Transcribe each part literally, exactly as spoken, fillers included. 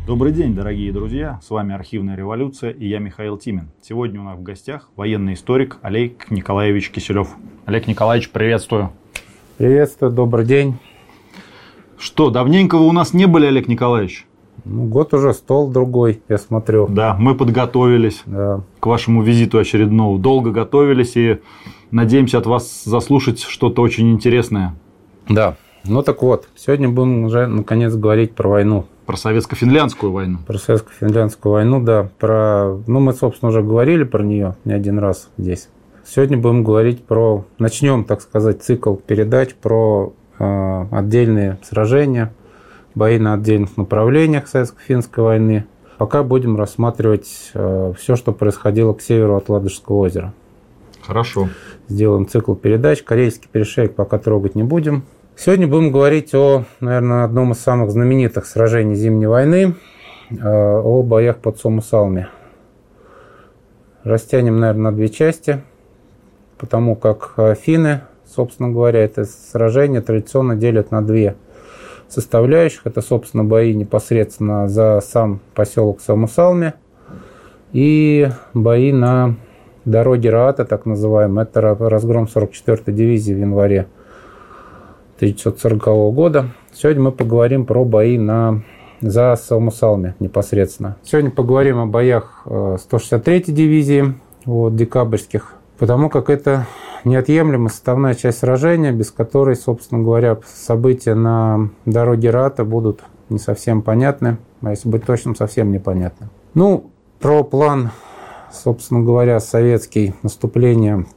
Добрый день, дорогие друзья! С вами «Архивная революция» и я, Михаил Тимин. Сегодня у нас в гостях военный историк Олег Николаевич Киселев. Олег Николаевич, приветствую! Приветствую, добрый день! Что, давненько вы у нас не были, Олег Николаевич? Ну, год уже, стол другой, я смотрю. Да, мы подготовились да. к вашему визиту очередному. Долго готовились и надеемся от вас заслушать что-то очень интересное. Да, ну так вот, сегодня будем уже наконец говорить про войну. Про советско-финляндскую войну. Про советско-финляндскую войну, да. Про... Ну, мы, собственно, уже говорили про нее не один раз здесь. Сегодня будем говорить про... Начнем, так сказать, цикл передач про э, отдельные сражения, бои на отдельных направлениях советско-финской войны. Пока будем рассматривать э, все, что происходило к северу от Ладожского озера. Хорошо. Сделаем цикл передач. Карельский перешеек пока трогать не будем. Сегодня будем говорить о, наверное, одном из самых знаменитых сражений Зимней войны, о боях под Сумусалми. Растянем, наверное, на две части, потому как финны, собственно говоря, это сражение традиционно делят на две составляющих. Это, собственно, бои непосредственно за сам поселок Сумусалми и бои на дороге Раата, так называемой. Это разгром сорок четвёртой дивизии в январе тысяча девятьсот сорокового года. Сегодня мы поговорим про бои на, за Сумусалми непосредственно. Сегодня поговорим о боях сто шестьдесят третьей дивизии, вот, декабрьских, потому как это неотъемлемая составная часть сражения, без которой, собственно говоря, события на дороге Раата будут не совсем понятны, а если быть точным, совсем непонятны. Ну, про план, собственно говоря, советский наступления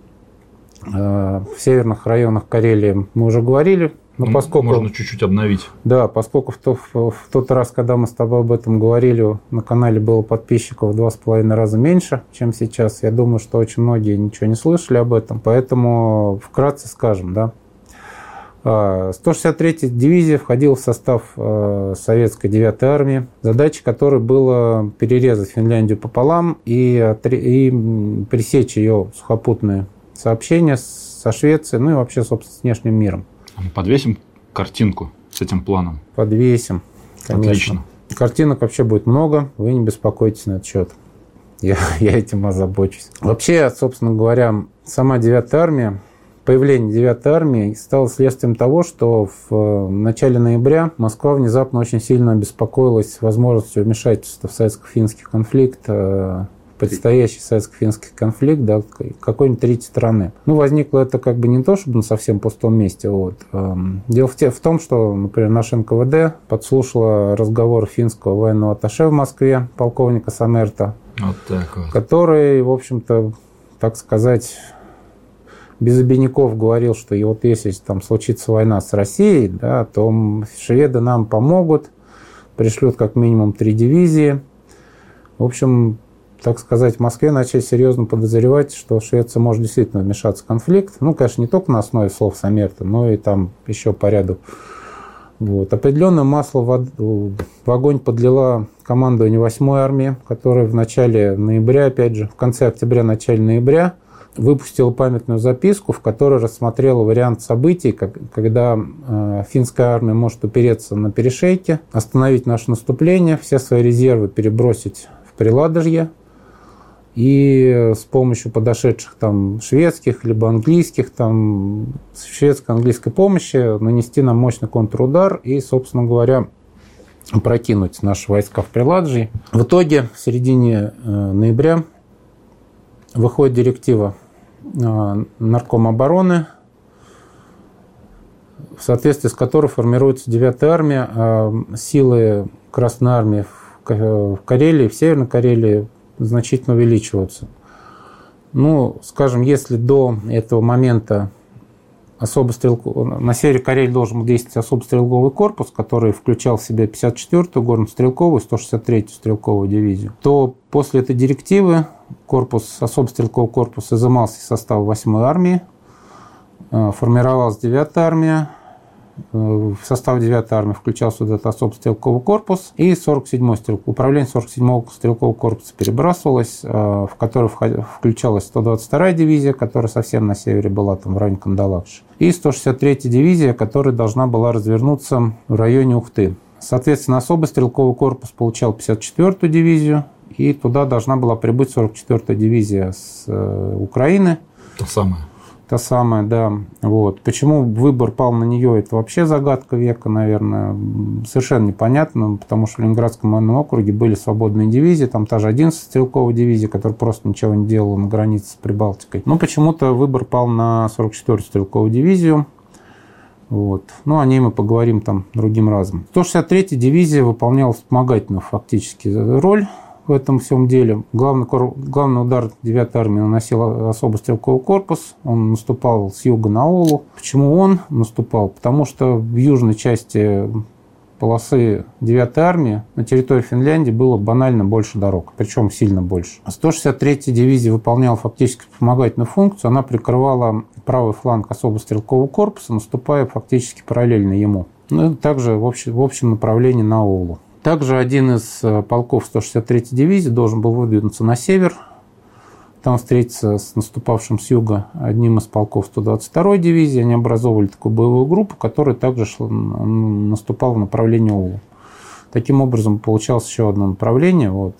в северных районах Карелии мы уже говорили. Но поскольку, можно чуть-чуть обновить. Да, поскольку в, то, в, в тот раз, когда мы с тобой об этом говорили, на канале было подписчиков в два с половиной раза меньше, чем сейчас. Я думаю, что очень многие ничего не слышали об этом. Поэтому вкратце скажем. Да. сто шестьдесят третья дивизия входила в состав советской девятой армии, задачей которой было перерезать Финляндию пополам и, и пресечь ее сухопутные сообщения со Швецией, ну и вообще, собственно, с внешним миром. Мы подвесим картинку с этим планом? Подвесим, конечно. Отлично. Картинок вообще будет много, вы не беспокойтесь на этот счет. Я, я этим озабочусь. Вообще, собственно говоря, сама девятая армия, появление девятой армии стало следствием того, что в начале ноября Москва внезапно очень сильно обеспокоилась возможностью вмешательства в советско-финский конфликт, предстоящий советско-финский конфликт, да, какой-нибудь третьей страны. Ну, возникло это как бы не то, чтобы на совсем пустом месте. Вот. Дело в, те, в том, что, например, наш эн ка вэ дэ подслушала разговор финского военного атташе в Москве, полковника Самерта, вот так вот. Который, в общем-то, так сказать, без обиняков говорил, что и вот если там случится война с Россией, да, то шведы нам помогут, пришлют как минимум три дивизии. В общем, так сказать, в Москве начали серьезно подозревать, что Швеция может действительно вмешаться в конфликт. Ну, конечно, не только на основе слов Самерта, но и там еще по ряду. Вот. Определенное масло в огонь подлила командование восьмой армии, которая в начале ноября, опять же, в конце октября, начале ноября выпустила памятную записку, в которой рассмотрела вариант событий, как, когда э, финская армия может упереться на перешейке, остановить наше наступление, все свои резервы перебросить в Приладожье, и с помощью подошедших там шведских либо английских, там шведско-английской помощи нанести нам мощный контрудар и, собственно говоря, прокинуть наши войска в Приладожье. В итоге в середине ноября выходит директива Наркома обороны, в соответствии с которой формируется девятая армия, а силы Красной армии в Карелии, в Северной Карелии значительно увеличиваются. Ну, скажем, если до этого момента особо стрелку... на севере Карелии должен был действовать особо стрелковый корпус, который включал в себя пятьдесят четвёртую горно-стрелковую, сто шестьдесят третью стрелковую дивизию, то после этой директивы корпус, особо стрелковый корпус изымался из состава восьмой армии, формировалась девятая армия, в состав девятой армии включался вот этот особый стрелковый корпус, и сорок седьмой стрелк... управление сорок седьмого стрелкового корпуса перебрасывалось, в который включалась сто двадцать вторая дивизия, которая совсем на севере была, там в районе Кандалакши, и сто шестьдесят третья дивизия, которая должна была развернуться в районе Ухты. Соответственно, особый стрелковый корпус получал пятьдесят четвёртую дивизию, и туда должна была прибыть сорок четвёртая дивизия с Украины. Та самая. Та самая, да. Вот. Почему выбор пал на нее, это вообще загадка века, наверное. Совершенно непонятно, потому что в Ленинградском военном округе были свободные дивизии, там та же одиннадцатая стрелковая дивизия, которая просто ничего не делала на границе с Прибалтикой. Но почему-то выбор пал на сорок четвёртую стрелковую дивизию. Вот. Ну, о ней мы поговорим там другим разом. сто шестьдесят третья дивизия выполняла вспомогательную фактически роль в этом всем деле. Главный, главный удар девятой армии наносил особый стрелковый корпус. Он наступал с юга на Олу. Почему он наступал? Потому что в южной части полосы девятой армии на территории Финляндии было банально больше дорог, причем сильно больше. сто шестьдесят третья дивизия выполняла фактически вспомогательную функцию. Она прикрывала правый фланг особо стрелкового корпуса, наступая фактически параллельно ему. Ну и также в общем, в общем направлении на Олу. Также один из полков сто шестьдесят третьей дивизии должен был выдвинуться на север, там встретиться с наступавшим с юга одним из полков сто двадцать второй дивизии. Они образовывали такую боевую группу, которая также шла, наступала в направлении Олу. Таким образом, получалось еще одно направление. Вот,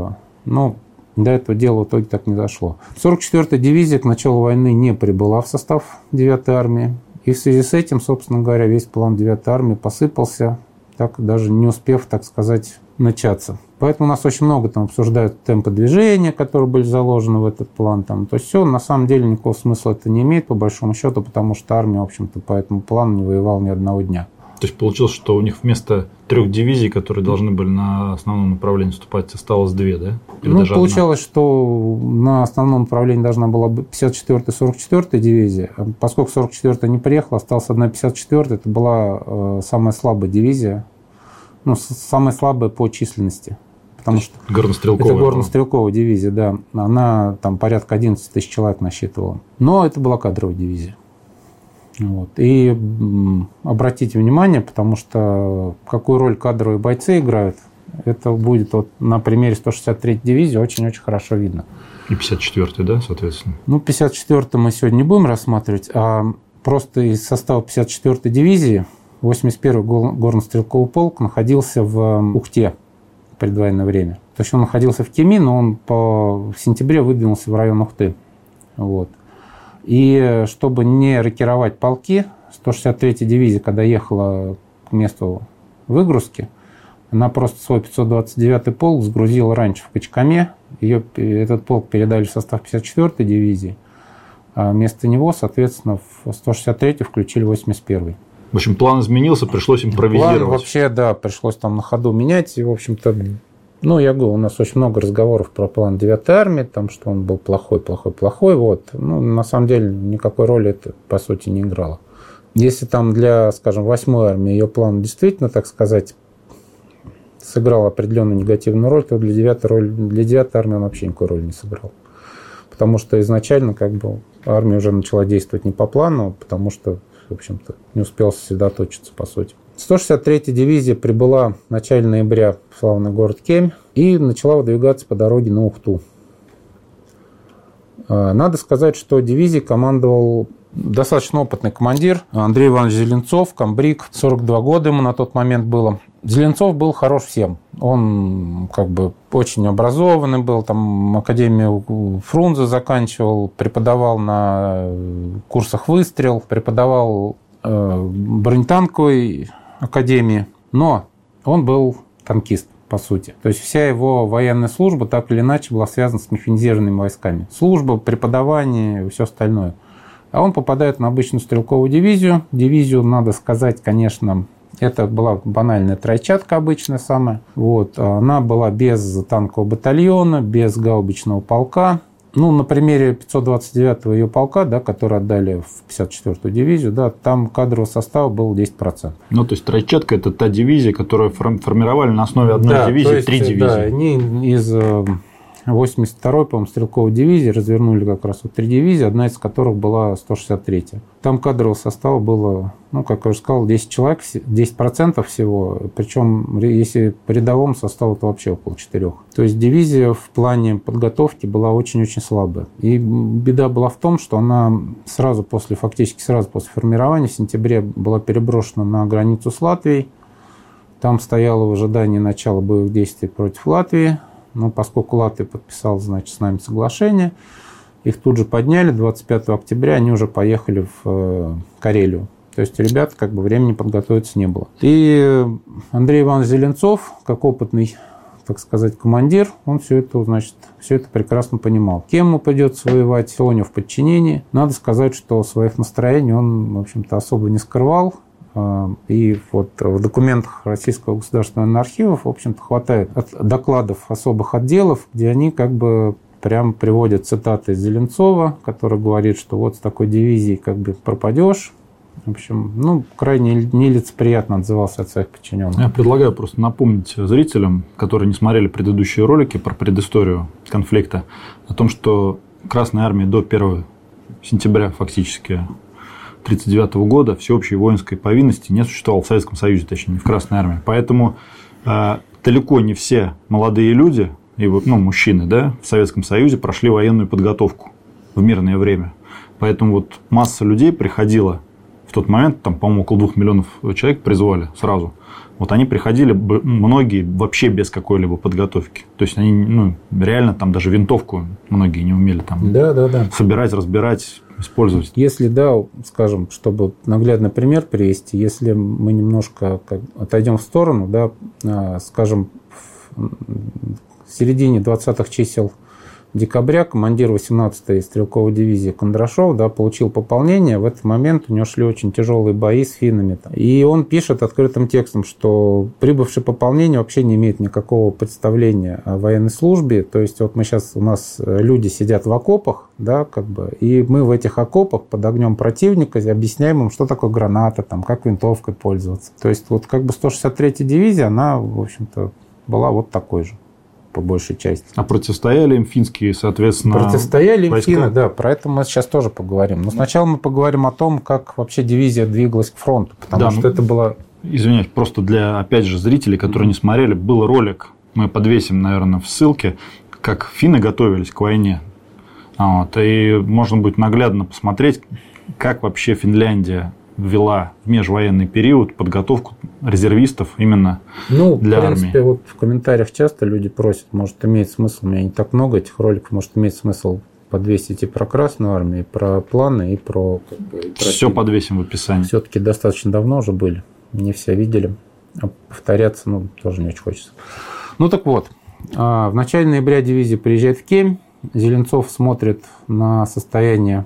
но до этого дела в итоге так не дошло. сорок четвёртая дивизия к началу войны не прибыла в состав девятой армии. И в связи с этим, собственно говоря, весь план девятой армии посыпался, так даже не успев, так сказать, начаться. Поэтому у нас очень много там обсуждают темпы движения, которые были заложены в этот план. Там. То есть все, на самом деле, никакого смысла это не имеет, по большому счету, потому что армия, в общем-то, по этому плану не воевала ни одного дня. То есть получилось, что у них вместо трех дивизий, которые должны были на основном направлении вступать, осталось две, да? Или ну, даже получалось, одна? Что на основном направлении должна была быть пятьдесят четвёртая и сорок четвёртая дивизия. Поскольку сорок четвёртая не приехала, осталась одна пятьдесят четвёртая. Это была э, самая слабая дивизия. Ну, самая слабая по численности. Потому что горнострелковая. Это горнострелковая дивизия, да. Она там порядка одиннадцать тысяч человек насчитывала. Но это была кадровая дивизия. Вот. И м, обратите внимание, потому что какую роль кадровые бойцы играют, это будет вот на примере сто шестьдесят третьей дивизии очень-очень хорошо видно. И пятьдесят четвёртая, да, соответственно? Ну, пятьдесят четвёртую мы сегодня не будем рассматривать, а просто из состава пятьдесят четвёртой дивизии восемьдесят первый горно-стрелковый полк находился в Ухте в предвоенное время. То есть он находился в Кеми, но он по... в сентябре выдвинулся в район Ухты. Вот. И чтобы не рокировать полки, сто шестьдесят третья дивизия, когда ехала к месту выгрузки, она просто свой пятьсот двадцать девятый полк сгрузила раньше в Качкаме. Ее, этот полк передали в состав пятьдесят четвёртой дивизии, а вместо него, соответственно, в сто шестьдесят третью включили восемьдесят первый. В общем, план изменился, пришлось импровизировать. План вообще, да, пришлось там на ходу менять. И, в общем-то, ну, я говорю, у нас очень много разговоров про план девятой армии, там, что он был плохой, плохой, плохой. Вот. Ну, на самом деле, никакой роли это, по сути, не играло. Если там для, скажем, восьмой армии ее план действительно, так сказать, сыграл определенную негативную роль, то для девятой, роли, для девятой армии он вообще никакой роли не сыграл. Потому что изначально, как бы, армия уже начала действовать не по плану, потому что, в общем-то, не успел сосредоточиться, по сути. сто шестьдесят третья дивизия прибыла в начале ноября в славный город Кемь и начала выдвигаться по дороге на Ухту. Надо сказать, что дивизией командовал достаточно опытный командир Андрей Иванович Зеленцов, комбриг, сорок два года ему на тот момент было. Зеленцов был хорош всем. Он как бы очень образованный был, там академию Фрунзе заканчивал, преподавал на курсах выстрел, преподавал э, бронетанковой академии, но он был танкист, по сути. То есть вся его военная служба так или иначе была связана с механизированными войсками. Служба, преподавание и все остальное. А он попадает на обычную стрелковую дивизию. Дивизию, надо сказать, конечно, это была банальная тройчатка обычная самая. Вот. Она была без танкового батальона, без гаубичного полка. Ну, на примере пятьсот двадцать девятого ее полка, да, который отдали в пятьдесят четвёртую дивизию, да, там кадрового состава было десять процентов. Ну, то есть тройчатка – это та дивизия, которую формировали на основе одной да, дивизии, есть, три дивизии. Да, они из восемьдесят второй, по-моему, стрелковой дивизии развернули как раз вот три дивизии, одна из которых была сто шестьдесят третья. Там кадрового состава было, ну, как я уже сказал, десять человек, десять процентов всего, причем если по рядовому составу, то вообще около четырех. То есть дивизия в плане подготовки была очень-очень слабая. И беда была в том, что она сразу после, фактически сразу после формирования в сентябре была переброшена на границу с Латвией. Там стояло в ожидании начала боевых действий против Латвии. Но поскольку Латвия подписала, значит, с нами соглашение, их тут же подняли. двадцать пятого октября они уже поехали в Карелию. То есть ребят как бы времени подготовиться не было. И Андрей Иванович Зеленцов, как опытный, так сказать, командир, он все это, значит, все это прекрасно понимал. Кем ему придется воевать, кто у него в подчинении. Надо сказать, что своих настроений он, в общем-то, особо не скрывал. И вот в документах Российского государственного архива, в общем-то, хватает докладов особых отделов, где они как бы прям приводят цитаты из Зеленцова, который говорит, что вот с такой дивизией как бы пропадешь. В общем, ну, крайне нелицеприятно отзывался от своих подчиненных. Я предлагаю просто напомнить зрителям, которые не смотрели предыдущие ролики про предысторию конфликта, о том, что Красная Армия до первого сентября фактически тысяча девятьсот тридцать девятого года всеобщей воинской повинности не существовало в Советском Союзе, точнее, не в Красной Армии. Поэтому э, далеко не все молодые люди, и, ну, мужчины, да, в Советском Союзе прошли военную подготовку в мирное время. Поэтому вот масса людей приходила в тот момент, там, по-моему, около двух миллионов человек призвали сразу. Вот они приходили, многие вообще без какой-либо подготовки. То есть они, ну, реально там даже винтовку многие не умели там да, да, да. собирать, разбирать, использовать. Если, да, скажем, чтобы наглядный пример привести, если мы немножко как, отойдем в сторону, да, скажем, в середине двадцатых чисел декабря командир восемнадцатой стрелковой дивизии Кондрашов, да, получил пополнение. В этот момент у него шли очень тяжелые бои с финнами. И он пишет открытым текстом, что прибывшее пополнение вообще не имеет никакого представления о военной службе. То есть вот мы сейчас, у нас люди сидят в окопах, да, как бы, и мы в этих окопах под огнем противника объясняем им, что такое граната, там, как винтовкой пользоваться. То есть вот как бы сто шестьдесят третья дивизия, она, в общем-то, была вот такой же. По большей части. А противостояли им финские, соответственно, Противостояли им войска? финны, да. Про это мы сейчас тоже поговорим. Но сначала мы поговорим о том, как вообще дивизия двигалась к фронту. Потому да, что ну, это было... Извиняюсь, просто для, опять же, зрителей, которые mm-hmm. не смотрели, был ролик, мы подвесим, наверное, в ссылке, как финны готовились к войне. Вот, и можно будет наглядно посмотреть, как вообще Финляндия ввела в межвоенный период подготовку резервистов именно ну, для армии. Ну, в принципе, армии. Вот в комментариях часто люди просят, может, имеет смысл, у меня не так много этих роликов, может, имеет смысл подвесить и про Красную Армию, и про планы, и про... Как бы, и про все подвесим в описании. Все-таки достаточно давно уже были, не все видели. А повторяться, ну, тоже не очень хочется. Ну, так вот, в начале ноября дивизия приезжает в Кемь, Зеленцов смотрит на состояние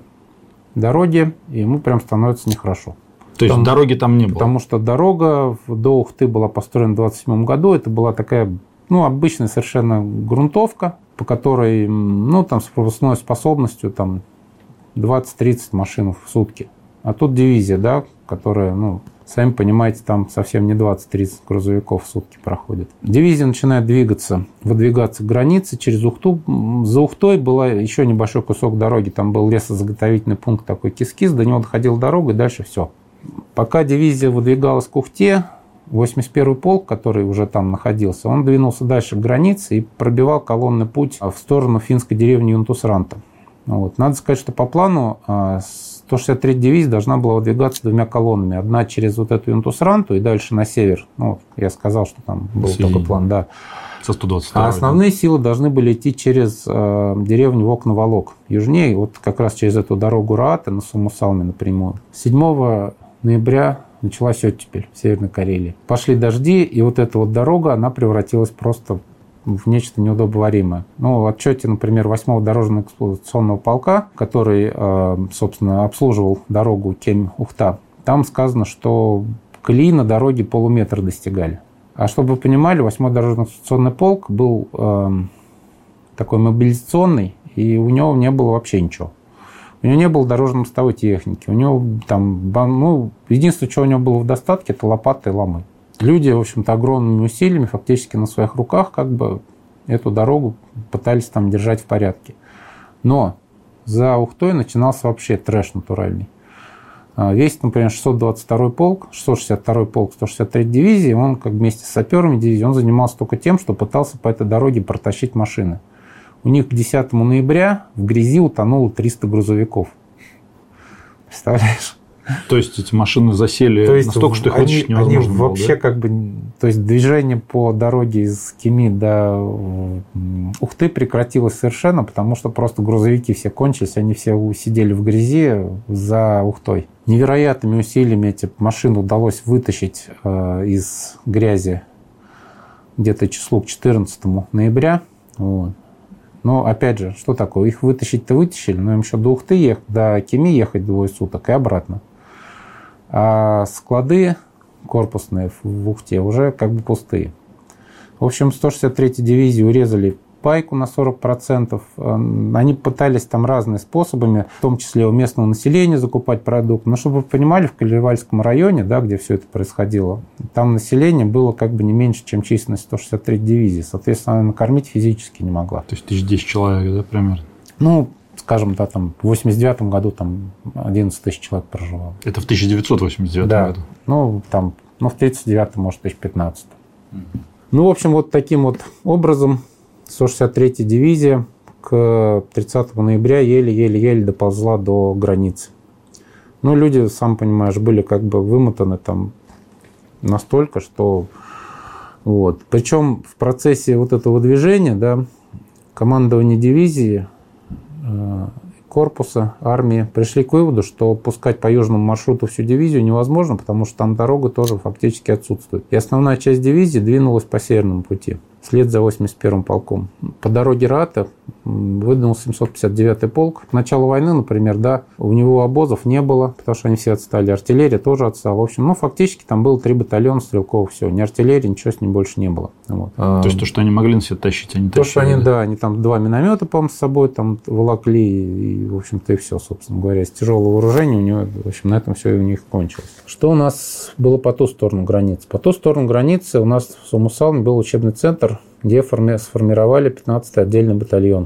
дороги, и ему прям становится нехорошо. То есть, потому, дороги там не было? Потому что дорога до Ухты была построена в двадцать седьмом году. Это была такая, ну, обычная совершенно грунтовка, по которой, ну, там, с пропускной способностью там, двадцать-тридцать машин в сутки. А тут дивизия, да, которая, ну, сами понимаете, там совсем не двадцать-тридцать грузовиков в сутки проходит. Дивизия начинает двигаться, выдвигаться к границе через Ухту. За Ухтой был еще небольшой кусок дороги, там был лесозаготовительный пункт такой Кис-Кис, до него доходила дорога, и дальше все. Пока дивизия выдвигалась к Ухте, восемьдесят первый полк, который уже там находился, он двинулся дальше к границе и пробивал колонный путь в сторону финской деревни Юнтусранта. Вот. Надо сказать, что по плану сто шестьдесят третья дивизия должна была выдвигаться двумя колоннами. Одна через вот эту Юнтусранту и дальше на север. Ну, я сказал, что там был Сидень. Только план, да. Со сто двадцать второй, а основные да. силы должны были идти через э, деревню Вокна-Волок. Южнее, вот как раз через эту дорогу Рааты на Сумусалме напрямую. седьмого ноября началась оттепель в Северной Карелии. Пошли дожди, и вот эта вот дорога, она превратилась просто в нечто неудобоваримое. Ну, в отчете, например, восьмого дорожно-эксплуатационного полка, который, собственно, обслуживал дорогу Кемь-Ухта, там сказано, что колеи на дороге полуметра достигали. А чтобы вы понимали, восьмой дорожно-эксплуатационный полк был э, такой мобилизационный, и у него не было вообще ничего. У него не было дорожно-мостовой техники. У него там, ну, единственное, что у него было в достатке, это лопаты и ломы. Люди, в общем-то, огромными усилиями фактически на своих руках как бы эту дорогу пытались там держать в порядке. Но за Ухтой начинался вообще трэш натуральный. Весь, например, шестьсот двадцать второй полк, шестьсот шестьдесят второй полк, сто шестьдесят третья дивизии, он как вместе с саперами дивизии, он занимался только тем, что пытался по этой дороге протащить машины. У них к десятому ноября в грязи утонуло триста грузовиков. Представляешь? То есть эти машины засели то есть настолько, что их они, вытащить невозможно они было, вообще да? как бы... То есть движение по дороге из Кеми до Ухты прекратилось совершенно, потому что просто грузовики все кончились, они все сидели в грязи за Ухтой. Невероятными усилиями эти машины удалось вытащить э, из грязи где-то числу к четырнадцатому ноября. Вот. Но, опять же, что такое? Их вытащить-то вытащили, но им еще до Ухты ехать, до Кеми ехать двое суток и обратно. А склады корпусные в Ухте уже как бы пустые. В общем, сто шестьдесят третьей дивизии урезали пайку на сорок процентов. Они пытались там разными способами, в том числе у местного населения, закупать продукты. Но чтобы вы понимали, в Калевальском районе, да, где все это происходило, там население было как бы не меньше, чем численность сто шестьдесят третьей дивизии. Соответственно, она накормить физически не могла. То есть тысяч десять человек, да, примерно? Ну, скажем, да, там в восемьдесят девятом году там одиннадцать тысяч человек проживало. Это в тысяча девятьсот восемьдесят девятом да. году? Ну, там, ну, в тридцать девятом, может, тысяча пятнадцатом. Mm-hmm. Ну, в общем, вот таким вот образом сто шестьдесят третья дивизия к тридцатому ноября еле-еле-еле доползла до границы. Ну, люди, сам понимаешь, были как бы вымотаны там настолько, что... Вот. Причем в процессе вот этого движения, да, командование дивизии, корпуса, армии пришли к выводу, что пускать по южному маршруту всю дивизию невозможно, потому что там дорога тоже фактически отсутствует. И основная часть дивизии двинулась по северному пути, вслед за восемьдесят первым полком. По дороге Рата выдвинул семьсот пятьдесят девятый полк. К началу войны, например, да, у него обозов не было, потому что они все отстали. Артиллерия тоже отстала. В общем, ну, фактически там было три батальона стрелковых, все. Ни артиллерии, ничего с ним больше не было. Вот. То есть то, что они могли на себя тащить, они То, тащили? что они, да, они там два миномета, по-моему, с собой там волокли, и, в общем-то, и все, собственно говоря. С тяжелого вооружения у него, в общем, на этом все у них кончилось. Что у нас было по ту сторону границы? По ту сторону границы у нас в Сумусалме был учебный центр, где сформировали пятнадцатый отдельный батальон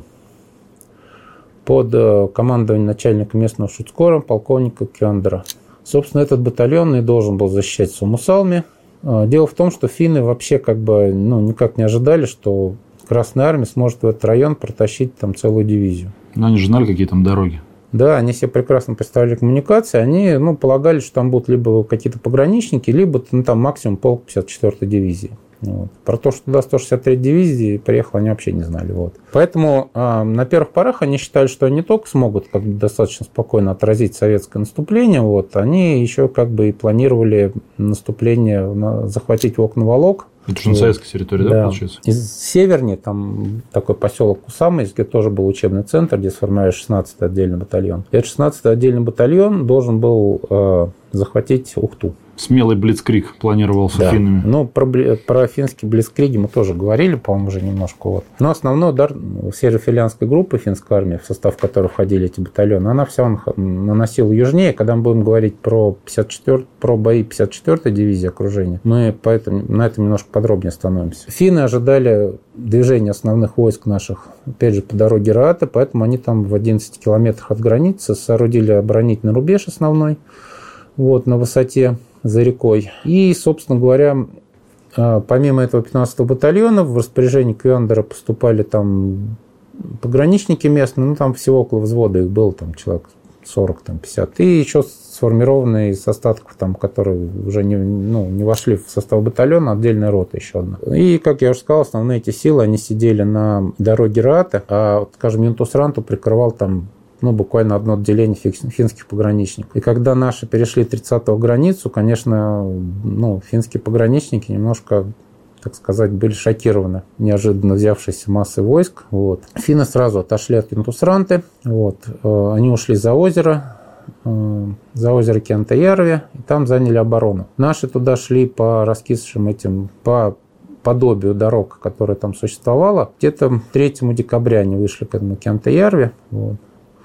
под командованием начальника местного шуцкора, полковника Кёндера. Собственно, этот батальон и должен был защищать Сумусалме. Дело в том, что финны вообще как бы ну, никак не ожидали, что Красная Армия сможет в этот район протащить там целую дивизию. Но они же знали, какие там дороги. Да, они себе прекрасно представляли коммуникации. Они ну, полагали, что там будут либо какие-то пограничники, либо ну, там максимум полк пятьдесят четвёртой дивизии. Вот. Про то, что туда сто шестьдесят третья дивизия приехала, они вообще не знали. Вот. Поэтому э, на первых порах они считали, что они не только смогут как бы, достаточно спокойно отразить советское наступление, вот, они еще как бы и планировали наступление, на, захватить Вокна-Волок. Это же на советской территории, да, да, получается? Из севернее, там такой поселок Кусамы, где тоже был учебный центр, где сформировали шестнадцатый отдельный батальон. И этот шестнадцатый отдельный батальон должен был э, захватить Ухту. Смелый блицкриг планировался да. финнами. Ну, про, про финские блицкриги мы тоже говорили, по-моему, уже немножко. Вот. Но основной удар северофинляндской группы финской армии, в состав которой входили эти батальоны, она вся наносила южнее. Когда мы будем говорить про, пятьдесят четвёртую, про бои пятьдесят четвёртой дивизии окружения, мы поэтому, на этом немножко подробнее остановимся. Финны ожидали движения основных войск наших, опять же, по дороге Раата, поэтому они там в одиннадцати километрах от границы соорудили оборонительный рубеж основной, вот, на высоте за рекой. И, собственно говоря, помимо этого пятнадцатого батальона в распоряжение Кёндера поступали там пограничники местные, ну там всего около взвода их было, там человек сорок, там пятьдесят. И еще сформированные из остатков, там, которые уже не, ну, не вошли в состав батальона, отдельная рота еще одна. И, как я уже сказал, основные эти силы, они сидели на дороге Раата, а, скажем, Юнтус-Ранту прикрывал там ну, буквально одно отделение финских пограничников. И когда наши перешли тридцатого границу, конечно, ну, финские пограничники немножко, так сказать, были шокированы неожиданно взявшейся массой войск. Вот. Финны сразу отошли от Юнтус-Ранты. Вот. Они ушли за озеро, за озеро Кентаярви, и там заняли оборону. Наши туда шли по раскисшим этим, по подобию дорог, которая там существовала. Где-то третьего декабря они вышли к этому Кентаярви. Вот.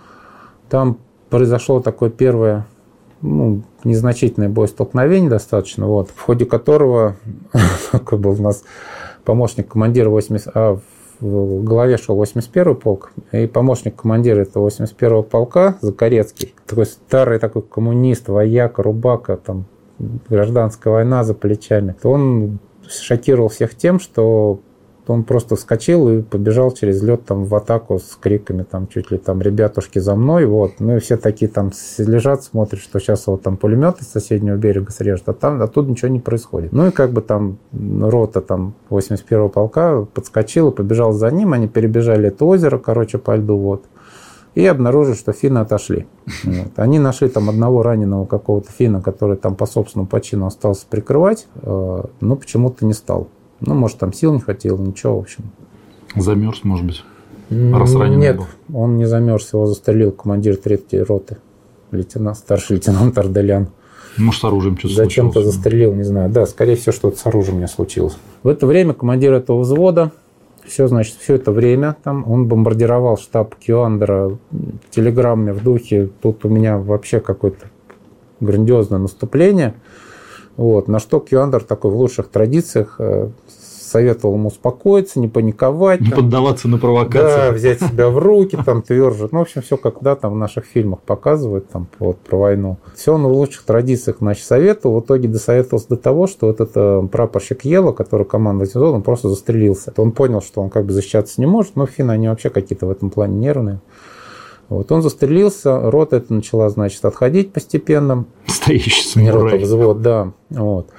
Там произошло такое первое, ну, незначительное боестолкновение достаточно, вот, в ходе которого такой был у нас помощник командира восьмидесятого, а в голове шел восемьдесят первый полк, и помощник командира этого восемьдесят первого полка, Закарецкий, такой старый такой коммунист, вояка, рубака, там, гражданская война за плечами, он шокировал всех тем, что Вот он просто вскочил и побежал через лед там в атаку с криками там чуть ли там ребятушки за мной. Вот. Ну и все такие там лежат, смотрят, что сейчас вот там пулемет из соседнего берега срежет, а там оттуда ничего не происходит. Ну и как бы там рота там восемьдесят первого полка подскочила, побежала за ним, они перебежали это озеро, короче, по льду, вот. И обнаружили, что финны отошли. Вот. Они нашли там одного раненого какого-то финна, который там по собственному почину остался прикрывать, но почему-то не стал. Ну, может, там сил не хватило, ничего, в общем. Замерз, может быть, раз раненый Нет, был. Он не замерз, его застрелил командир третьей роты, лейтенант, старший лейтенант Арделян. Может, с оружием что-то случилось. Зачем-то застрелил, не знаю. Да, скорее всего, что-то с оружием у меня случилось. В это время командир этого взвода, все, значит, все это время там он бомбардировал штаб Кюандера телеграммами в духе: тут у меня вообще какое-то грандиозное наступление. Вот. На что Кюандер такой в лучших традициях советовал ему успокоиться, не паниковать. Не там, поддаваться на провокацию. Да, взять себя в руки, там, тверже. Ну, в общем, все, как да, там в наших фильмах показывают там, вот, про войну. Все он в лучших традициях, значит, советовал. В итоге досоветовался до того, что вот этот прапорщик Ела, который командовал этим, он просто застрелился. Он понял, что он как бы защищаться не может, но финны, они вообще какие-то в этом плане нервные. Вот, он застрелился, рота эта начала, значит, отходить постепенно. Настоящий самурай. Не рота, взвод, да. Вот.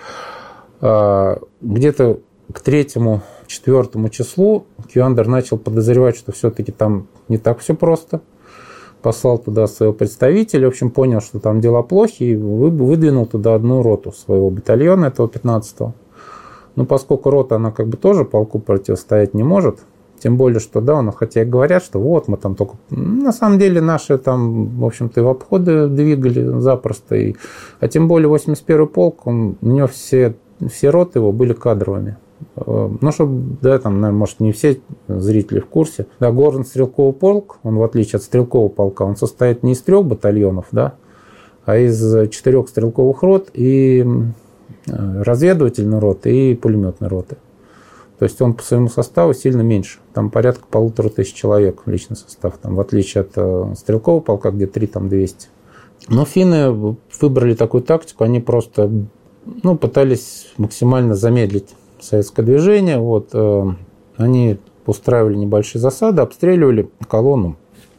А, где-то к третьему, четвертому числу Кюандер начал подозревать, что все-таки там не так все просто. Послал туда своего представителя, в общем, понял, что там дела плохи, и выдвинул туда одну роту своего батальона, этого пятнадцатого. Но поскольку рота, она как бы тоже полку противостоять не может, тем более, что, да, он, хотя и говорят, что вот мы там только... На самом деле наши там, в общем-то, и в обходы двигали запросто. И... А тем более восемьдесят первый полк, он, у него все, все роты его были кадровыми. Ну, чтобы, да, там, наверное, может, не все зрители в курсе. Да, горно-стрелковый полк, он, в отличие от стрелкового полка, он состоит не из трех батальонов, да, а из четырех стрелковых рот и разведывательной роты и пулеметной роты. То есть он по своему составу сильно меньше. Там порядка полутора тысяч человек личный состав, там, в отличие от стрелкового полка, где три, там двести. Но финны выбрали такую тактику, они просто, ну, пытались максимально замедлить советское движение. Вот, э, они устраивали небольшие засады, обстреливали колонну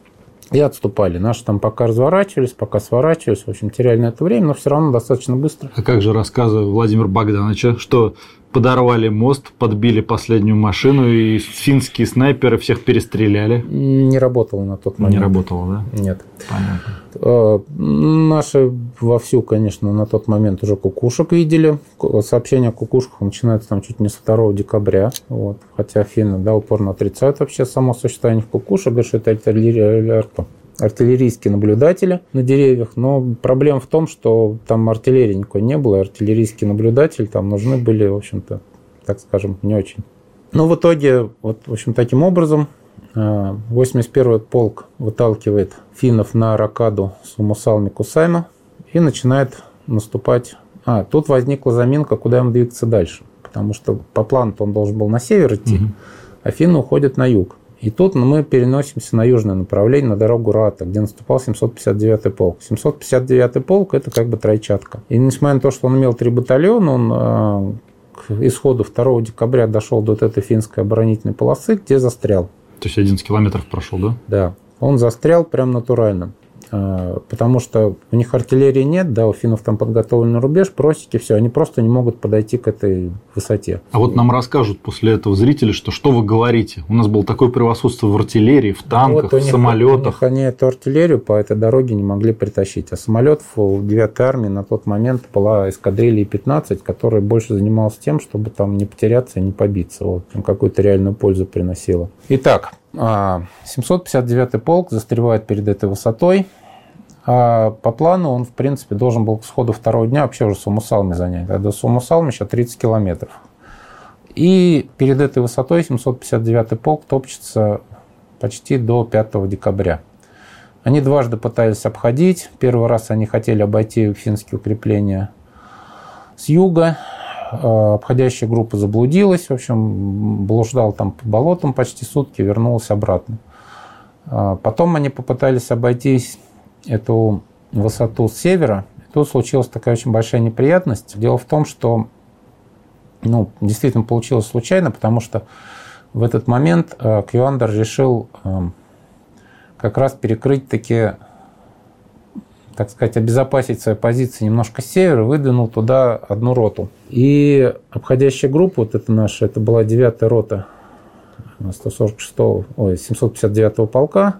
и отступали. Наши там пока разворачивались, пока сворачивались, в общем, теряли на это время, но все равно достаточно быстро. А как же рассказы Владимира Богдановича, что подорвали мост, подбили последнюю машину, и финские снайперы всех перестреляли? Не работало на тот момент. Не работало, да? Нет. Понятно. Наши вовсю, конечно, на тот момент уже кукушек видели. Сообщения о кукушках начинаются там чуть не со второго декабря. Вот. Хотя финны, да, упорно отрицают вообще само существование кукушек, говорят, что это артиллерия, артиллерийские наблюдатели на деревьях, но проблема в том, что там артиллерии никакой не было, и артиллерийские наблюдатели там нужны были, в общем-то, так скажем, не очень. Но в итоге, вот, в общем, таким образом, восемьдесят первый полк выталкивает финнов на рокаду Сумусалми-Кусайма и начинает наступать. А, тут возникла заминка, куда им двигаться дальше, потому что по плану он должен был на север идти, угу. а финны уходят на юг. И тут мы переносимся на южное направление, на дорогу Рата, где наступал семьсот пятьдесят девятый полк. семьсот пятьдесят девятый полк – это как бы тройчатка. И несмотря на то, что он имел три батальона, он к исходу второго декабря дошел до вот этой финской оборонительной полосы, где застрял. То есть одиннадцать километров прошел, да? Да. Он застрял прям натурально. Потому что у них артиллерии нет, да, у финнов там подготовлен рубеж, просеки, все, они просто не могут подойти к этой высоте. А вот нам расскажут после этого зрители, что что вы говорите? У нас было такое превосходство в артиллерии, в танках, вот в них, самолетах. У них они эту артиллерию по этой дороге не могли притащить. А самолетов в девятой армии на тот момент была эскадрилья пятнадцать, которая больше занималась тем, чтобы там не потеряться и не побиться. Вот, там какую-то реальную пользу приносила. Итак, семьсот пятьдесят девятый полк застревает перед этой высотой. А по плану он, в принципе, должен был к сходу второго дня вообще уже Сумусалми занять. А до Сумусалми еще тридцать километров. И перед этой высотой семьсот пятьдесят девятый полк топчется почти до пятого декабря. Они дважды пытались обходить. Первый раз они хотели обойти финские укрепления с юга. Обходящая группа заблудилась. В общем, блуждал там по болотам почти сутки, вернулась обратно. Потом они попытались обойтись эту высоту с севера. И тут случилась такая очень большая неприятность. Дело в том, что, ну, действительно получилось случайно, потому что в этот момент Кьюандер решил как раз перекрыть таки, так сказать, обезопасить свои позиции немножко с севера, выдвинул туда одну роту. И обходящая группа, вот это наша, это была девятая рота сто сорок шестого, ой, семьсот пятьдесят девятого полка,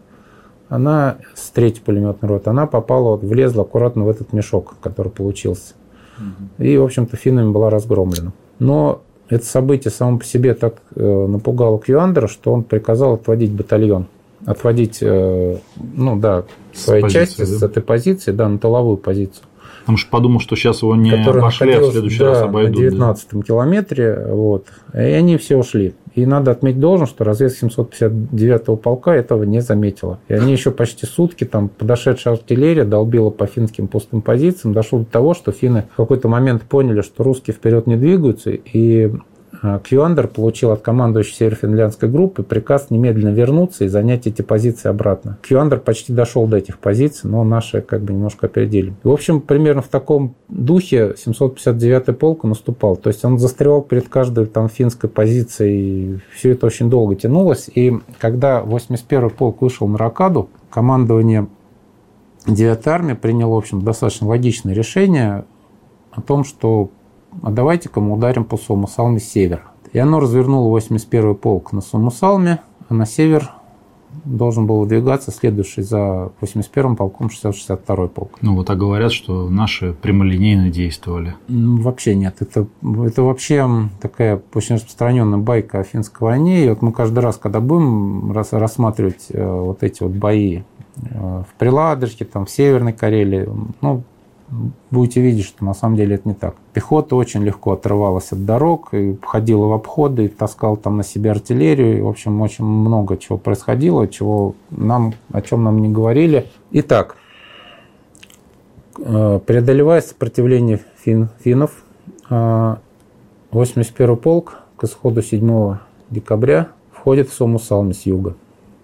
она с третьей пулеметной роты, она попала, вот, влезла аккуратно в этот мешок, который получился. Угу. И, в общем-то, финнами была разгромлена. Но это событие само по себе так э, напугало Кьюандера, что он приказал отводить батальон. Отводить, э, ну да, свои части да? с этой позиции, да, на тыловую позицию. Потому что подумал, что сейчас его не обошли, а в следующий да, раз обойдут. На девятнадцатом да? километре, вот, и они все ушли. И надо отметить должен, что разведка семьсот пятьдесят девятого полка этого не заметила. И они еще почти сутки, там, подошедшая артиллерия долбила по финским пустым позициям, дошло до того, что финны в какой-то момент поняли, что русские вперед не двигаются, и Кьюандер получил от командующей северофинляндской группы приказ немедленно вернуться и занять эти позиции обратно. Кьюандер почти дошел до этих позиций, но наши как бы немножко опередили. В общем, примерно в таком духе семьсот пятьдесят девятый полк наступал. То есть он застревал перед каждой там финской позицией, и все это очень долго тянулось. И когда восемьдесят первый полк вышел на рокаду, командование девятой армии приняло, в общем, достаточно логичное решение о том, что а давайте-ка мы ударим по Suomussalmi с севера. И оно развернуло восемьдесят первый полк на Suomussalmi, а на север должен был выдвигаться следующий за восемьдесят первым полком шестьдесят шестьдесят второй полк. Ну вот, а говорят, что наши прямолинейно действовали. Ну, вообще нет. Это, это вообще такая очень распространенная байка о финской войне. И вот мы каждый раз, когда будем рас, рассматривать э, вот эти вот бои э, в Приладожке, там, в Северной Карелии, ну, будете видеть, что на самом деле это не так. Пехота очень легко отрывалась от дорог, и ходила в обходы, и таскала там на себе артиллерию. И, в общем, очень много чего происходило, чего нам, о чем нам не говорили. Итак, преодолевая сопротивление фин, финнов, восемьдесят первый полк к исходу седьмого декабря входит в Suomussalmi с юга.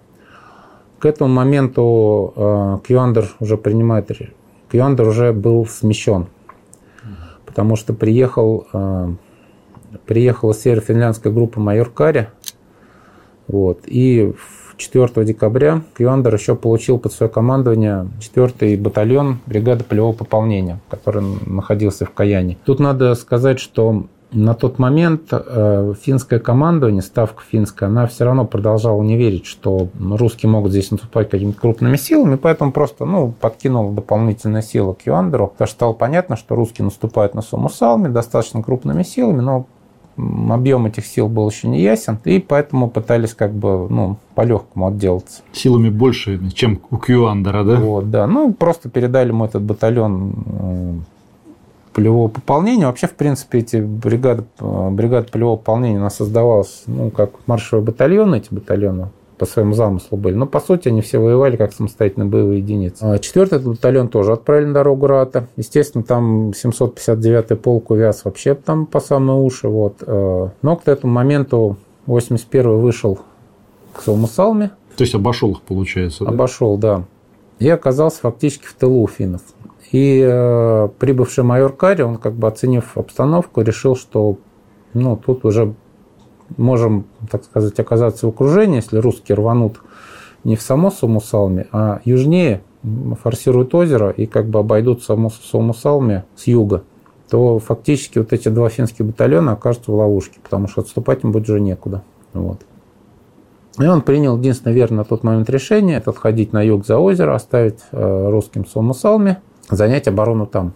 К этому моменту Кьюандер уже принимает решение. Кьюандер уже был смещен, потому что приехал, э, приехала северофинляндская группа майор Кари, вот, и четвёртого декабря Кьюандер еще получил под свое командование четвёртый батальон бригады полевого пополнения, который находился в Каяне. Тут надо сказать, что на тот момент э, финское командование, ставка финская, она все равно продолжала не верить, что русские могут здесь наступать какими-то крупными силами, поэтому просто ну, подкинула дополнительные силы к Кьюандеру, потому что стало понятно, что русские наступают на Suomussalmi достаточно крупными силами, но объем этих сил был еще не ясен, и поэтому пытались как бы ну, по-легкому отделаться. Силами больше, чем у Кьюандера, да? Вот, да. Ну, просто передали ему этот батальон полевого пополнения. Вообще, в принципе, эти бригады, бригады полевого пополнения у нас создавалась, ну, как маршевые батальоны, эти батальоны по своему замыслу были. Но, по сути, они все воевали как самостоятельные боевые единицы. Четвертый батальон тоже отправили на дорогу Рата. Естественно, там семьсот пятьдесят девятый полк увяз вообще там по самые уши. Вот. Но к этому моменту восемьдесят первый вышел к Suomussalmi. То есть обошел их, получается, да? Обошел, да. И оказался фактически в тылу финнов. И э, прибывший майор Кари, он, как бы оценив обстановку, решил, что ну, тут уже можем, так сказать, оказаться в окружении, если русские рванут не в само Suomussalmi, а южнее, форсируют озеро и как бы обойдут само Suomussalmi с юга, то фактически вот эти два финских батальона окажутся в ловушке, потому что отступать им будет уже некуда. Вот. И он принял единственное верное на тот момент решение, это отходить на юг за озеро, оставить э, русским Suomussalmi, занять оборону там.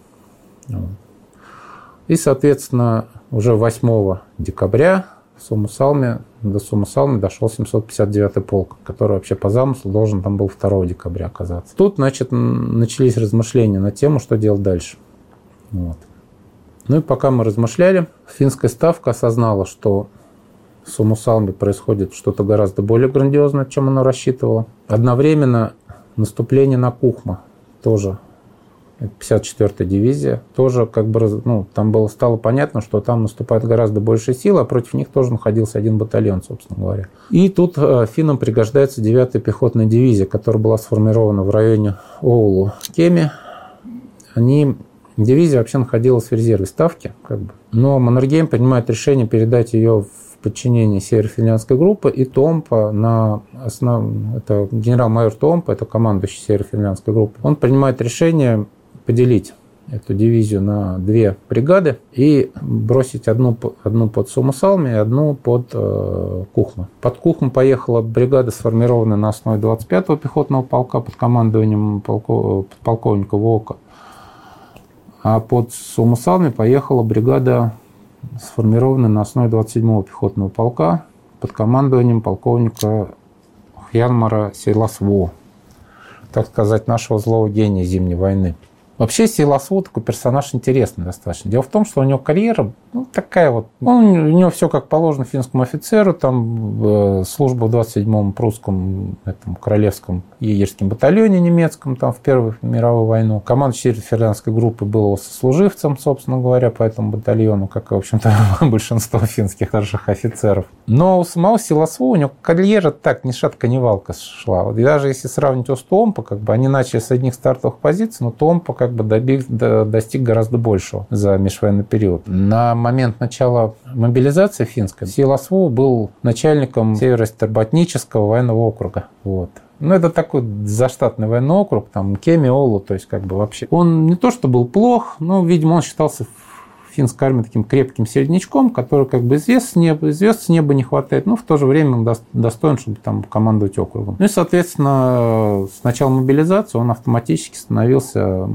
И, соответственно, уже восьмого декабря в Suomussalmi, до Suomussalmi дошел семьсот пятьдесят девятый полк, который вообще по замыслу должен там был второго декабря оказаться. Тут, значит, начались размышления на тему, что делать дальше. Вот. Ну и пока мы размышляли, финская ставка осознала, что в Suomussalmi происходит что-то гораздо более грандиозное, чем она рассчитывала. Одновременно наступление на Кухма тоже. пятьдесят четвёртая дивизия, тоже как бы, ну, там было, стало понятно, что там наступает гораздо больше сил, а против них тоже находился один батальон, собственно говоря. И тут э, финнам пригождается девятая пехотная дивизия, которая была сформирована в районе Оулу-Кеми. Они, дивизия вообще находилась в резерве ставки, как бы, но Маннергейм принимает решение передать ее в подчинении Северо-финляндской группы, и Томпа, на основ... это генерал-майор Томпа, это командующий Северо-финляндской группы, он принимает решение поделить эту дивизию на две бригады и бросить одну, одну под Сумусалми и одну под э, Кухму. Под Кухму поехала бригада, сформированная на основе двадцать пятого пехотного полка под командованием полко... полковника Вока. А под Сумусалми поехала бригада, сформированная на основе двадцать седьмого пехотного полка под командованием полковника Хьянмара Силасво, так сказать, нашего злого гения Зимней войны. Вообще Силасво такой персонаж интересный достаточно. Дело в том, что у него карьера ну, такая вот. Он, у него все как положено финскому офицеру. Там э, служба в двадцать седьмом прусском этом, королевском егерском батальоне немецком там, в Первую мировую войну. Командующий Северо-финляндской группы был его сослуживцем, собственно говоря, по этому батальону, как, в общем-то, большинство финских старших офицеров. Но у самого Силасво у него карьера так ни шатка, ни валка шла. Вот, и даже если сравнить его с Томпо, как бы они начали с одних стартовых позиций, но Томпо как бы добил, достиг гораздо большего за межвоенный период. На момент начала мобилизации финской Силасво был начальником Северо-Стерботнического военного округа. Вот. Ну, это такой заштатный военный округ, там Кеми-Олу, то есть как бы вообще. Он не то что был плох, но, видимо, он считался в финской армии таким крепким середнячком, который как бы звезд с неба, звезд с неба не хватает, но в то же время он достоин, чтобы там командовать округом. Ну и, соответственно, с начала мобилизации он автоматически становился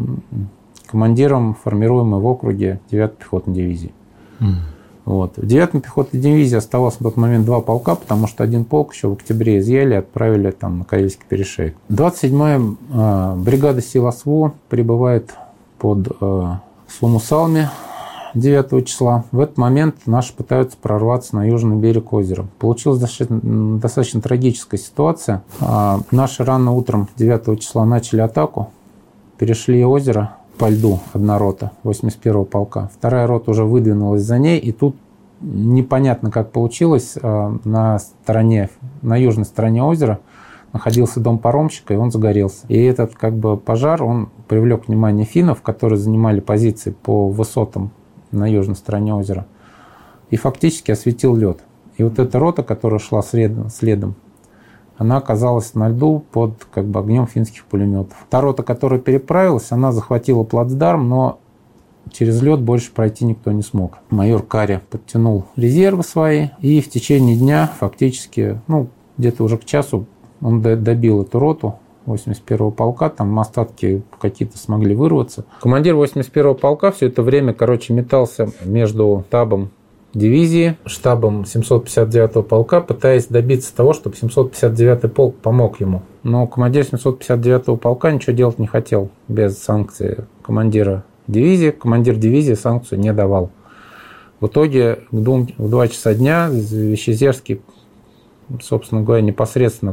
командиром формируемой в округе девятой пехотной дивизии. Mm. Вот. В девятой пехотной дивизии оставалось на тот момент два полка, потому что один полк еще в октябре изъяли и отправили там, на Карельский перешейк. двадцать седьмая э, бригада Силасво прибывает под э, Сумусалми девятого числа. В этот момент наши пытаются прорваться на южный берег озера. Получилась достаточно, достаточно трагическая ситуация. Э, наши рано утром девятого числа начали атаку, перешли озеро по льду, одна рота восемьдесят первого полка. Вторая рота уже выдвинулась за ней, и тут непонятно, как получилось, на стороне, на южной стороне озера находился дом паромщика, и он загорелся. И этот как бы пожар, он привлек внимание финнов, которые занимали позиции по высотам на южной стороне озера, и фактически осветил лед. И вот эта рота, которая шла следом, следом она оказалась на льду под как бы, огнем финских пулеметов. Та рота, которая переправилась, она захватила плацдарм, но через лед больше пройти никто не смог. Майор Карри подтянул резервы свои, и в течение дня фактически, ну, где-то уже к часу он добил эту роту восемьдесят первого полка, там остатки какие-то смогли вырваться. Командир восемьдесят первого полка все это время, короче, метался между штабом дивизии, штабом семьсот пятьдесят девятого полка, пытаясь добиться того, чтобы семьсот пятьдесят девятый полк помог ему. Но командир семьсот пятьдесят девятого полка ничего делать не хотел без санкции командира дивизии. Командир дивизии санкцию не давал. В итоге в, двум, в два часа дня Вещезерский, собственно говоря, непосредственно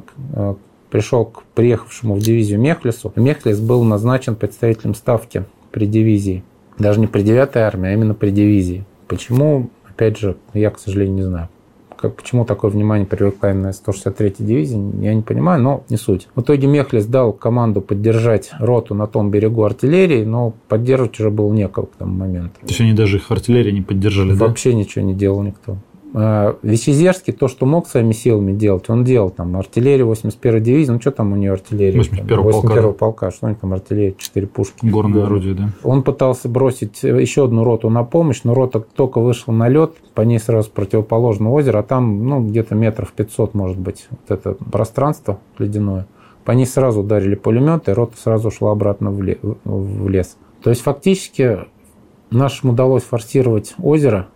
пришел к приехавшему в дивизию Мехлису. Мехлис был назначен представителем ставки при дивизии. Даже не при девятой армии, а именно при дивизии. Почему? Опять же, я, к сожалению, не знаю. Как, почему такое внимание привлекла именно сто шестьдесят третья дивизия, я не понимаю, но не суть. В итоге Мехлис дал команду поддержать роту на том берегу артиллерии, но поддерживать уже было некого к тому моменту. То есть они даже их артиллерии не поддержали, да? Вообще ничего не делал никто. Вещезерский то, что мог своими силами делать, он делал. Там артиллерия восемьдесят первой дивизии, ну что там у нее артиллерия? восемьдесят первого полка. полка, что у них там артиллерия, четыре пушки. Горное орудие, да. Он пытался бросить еще одну роту на помощь, но рота только вышла на лед, по ней сразу противоположное озеро, а там ну, где-то метров пятьсот, может быть, вот это пространство ледяное. По ней сразу ударили пулеметы, и рота сразу ушла обратно в лес. То есть фактически нашим удалось форсировать озеро,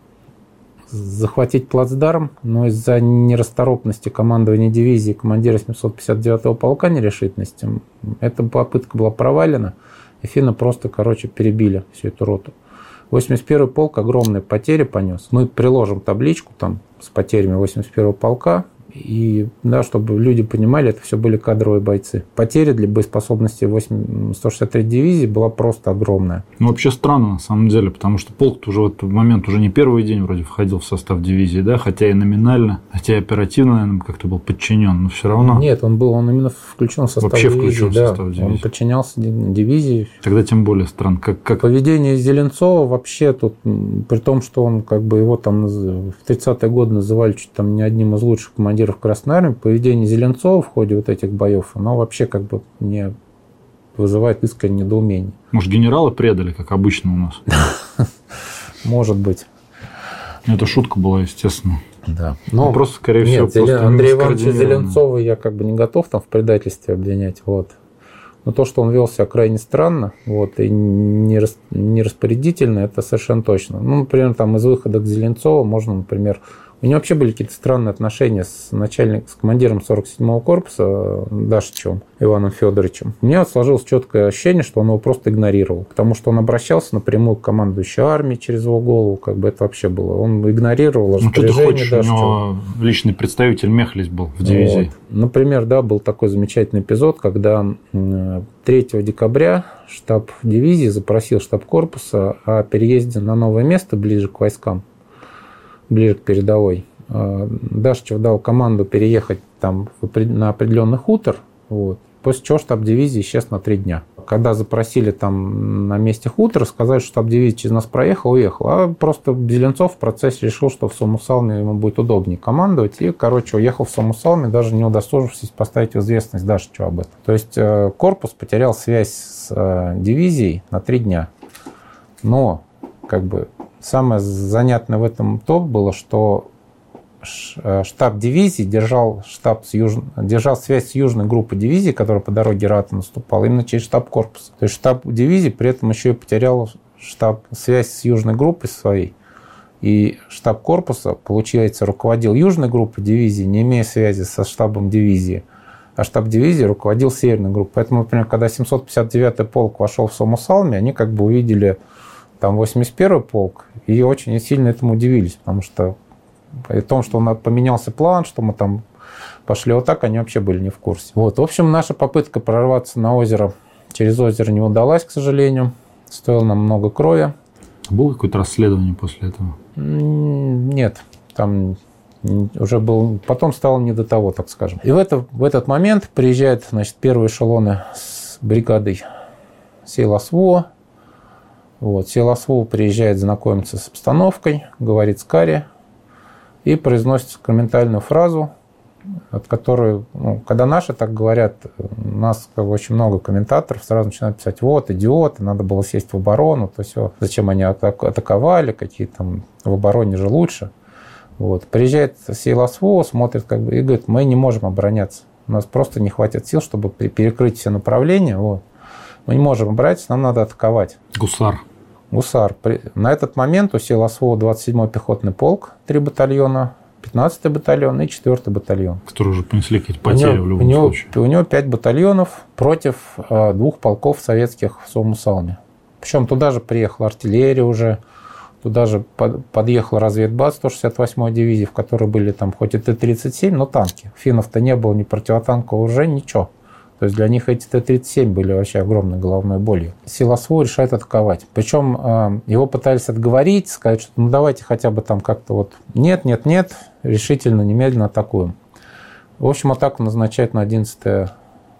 захватить плацдарм, но из-за нерасторопности командования дивизии, командира семьсот пятьдесят девятого полка нерешительности, эта попытка была провалена, и финны просто, короче, перебили всю эту роту. восемьдесят первый полк огромные потери понес. Мы приложим табличку там с потерями восемьдесят первого полка, И, да, чтобы люди понимали, это все были кадровые бойцы. Потери для боеспособности сто шестьдесят третьей дивизии была просто огромная. Ну, вообще странно, на самом деле, потому что полк уже в этот момент уже не первый день вроде входил в состав дивизии, да, хотя и номинально, хотя и оперативно, наверное, как-то был подчинен, но все равно... Нет, он был, он именно включен в состав вообще дивизии. Вообще включен да, в состав дивизии. Он подчинялся дивизии. Тогда тем более странно. Как, как... Поведение Зеленцова вообще тут, при том, что он как бы его там в тридцатые годы называли чуть там не одним из лучших командиров в Красной Армии, поведение Зеленцова в ходе вот этих боев, оно вообще как бы не вызывает искреннее недоумение. Может, генералы предали, как обычно у нас? Может быть. Это шутка была, естественно. Да. Но просто, скорее нет, всего, просто Андрея Ивановича Зеленцова я как бы не готов там в предательстве обвинять. Вот. Но то, что он вел себя крайне странно, вот, и нераспорядительно, это совершенно точно. Ну, например, там из выхода к Зеленцову можно, например, у него вообще были какие-то странные отношения с начальником, с командиром сорок седьмого корпуса Дашичевым Иваном Федоровичем. У меня сложилось четкое ощущение, что он его просто игнорировал, потому что он обращался напрямую к командующей армией через его голову, как бы это вообще было. Он игнорировал распоряжение Дашичева. Ну, что ты хочешь, у него личный представитель Мехлис был в дивизии. Вот. Например, да, был такой замечательный эпизод, когда третьего декабря штаб дивизии запросил штаб корпуса о переезде на новое место ближе к войскам, ближе к передовой. Дашичев дал команду переехать там на определенный хутор, вот, после чего штаб дивизии исчез на три дня. Когда запросили там на месте хутора, сказали, что штаб дивизии через нас проехал, уехал. А просто Зеленцов в процессе решил, что в Сомусалме ему будет удобнее командовать. И, короче, уехал в Сомусалме, даже не удосужившись поставить в известность Дашичева об этом. То есть корпус потерял связь с дивизией на три дня. Но, как бы, самое занятное в этом то было, что штаб дивизии держал, штаб с юж... держал связь с южной группой дивизии, которая по дороге Рата наступала, именно через штаб корпуса. То есть штаб дивизии при этом еще и потерял штаб... связь с южной группой своей. И штаб корпуса, получается, руководил южной группой дивизии, не имея связи со штабом дивизии. А штаб дивизии руководил северной группой. Поэтому, например, когда семьсот пятьдесят девятый полк вошел в Сомусалме, они как бы увидели там восемьдесят первый полк и очень сильно этому удивились, потому что о том, что у нас поменялся план, что мы там пошли вот так, они вообще были не в курсе. Вот. В общем, наша попытка прорваться на озеро, через озеро не удалась, к сожалению. Стоило нам много крови. Было какое-то расследование после этого? Нет. Там уже был... Потом стало не до того, так скажем. И в, это, в этот момент приезжают, значит, первые эшелоны с бригадой Сейласво. Вот. Сейласво приезжает знакомиться с обстановкой, говорит с Кари и произносит сакраментальную фразу, от которой, ну, когда наши так говорят, у нас как бы очень много комментаторов сразу начинают писать: вот, идиоты, надо было сесть в оборону, то все, зачем они атаковали, какие там в обороне же лучше. Вот. Приезжает Сейласво, смотрит как бы, и говорит: мы не можем обороняться, у нас просто не хватит сил, чтобы перекрыть все направления, вот. Мы не можем обороняться, нам надо атаковать. Гусар. Гусар. На этот момент у Сейласво двадцать седьмой пехотный полк, три батальона, пятнадцатый батальон и четвёртый батальон. Которые уже понесли какие-то потери него, в любом у него, случае. У него пять батальонов против э, двух полков советских в Сомусалме. Причем туда же приехала артиллерия уже, туда же под, подъехал разведбат сто шестьдесят восьмой дивизии, в которой были там хоть и Т тридцать семь, но танки. Финнов-то не было, ни противотанкового оружия, ничего. То есть для них эти Т тридцать семь были вообще огромной головной болью. Сейласво решает атаковать. Причем его пытались отговорить, сказать, что ну давайте хотя бы там как-то вот нет, нет, нет, решительно, немедленно атакуем. В общем, атаку назначают на одиннадцатое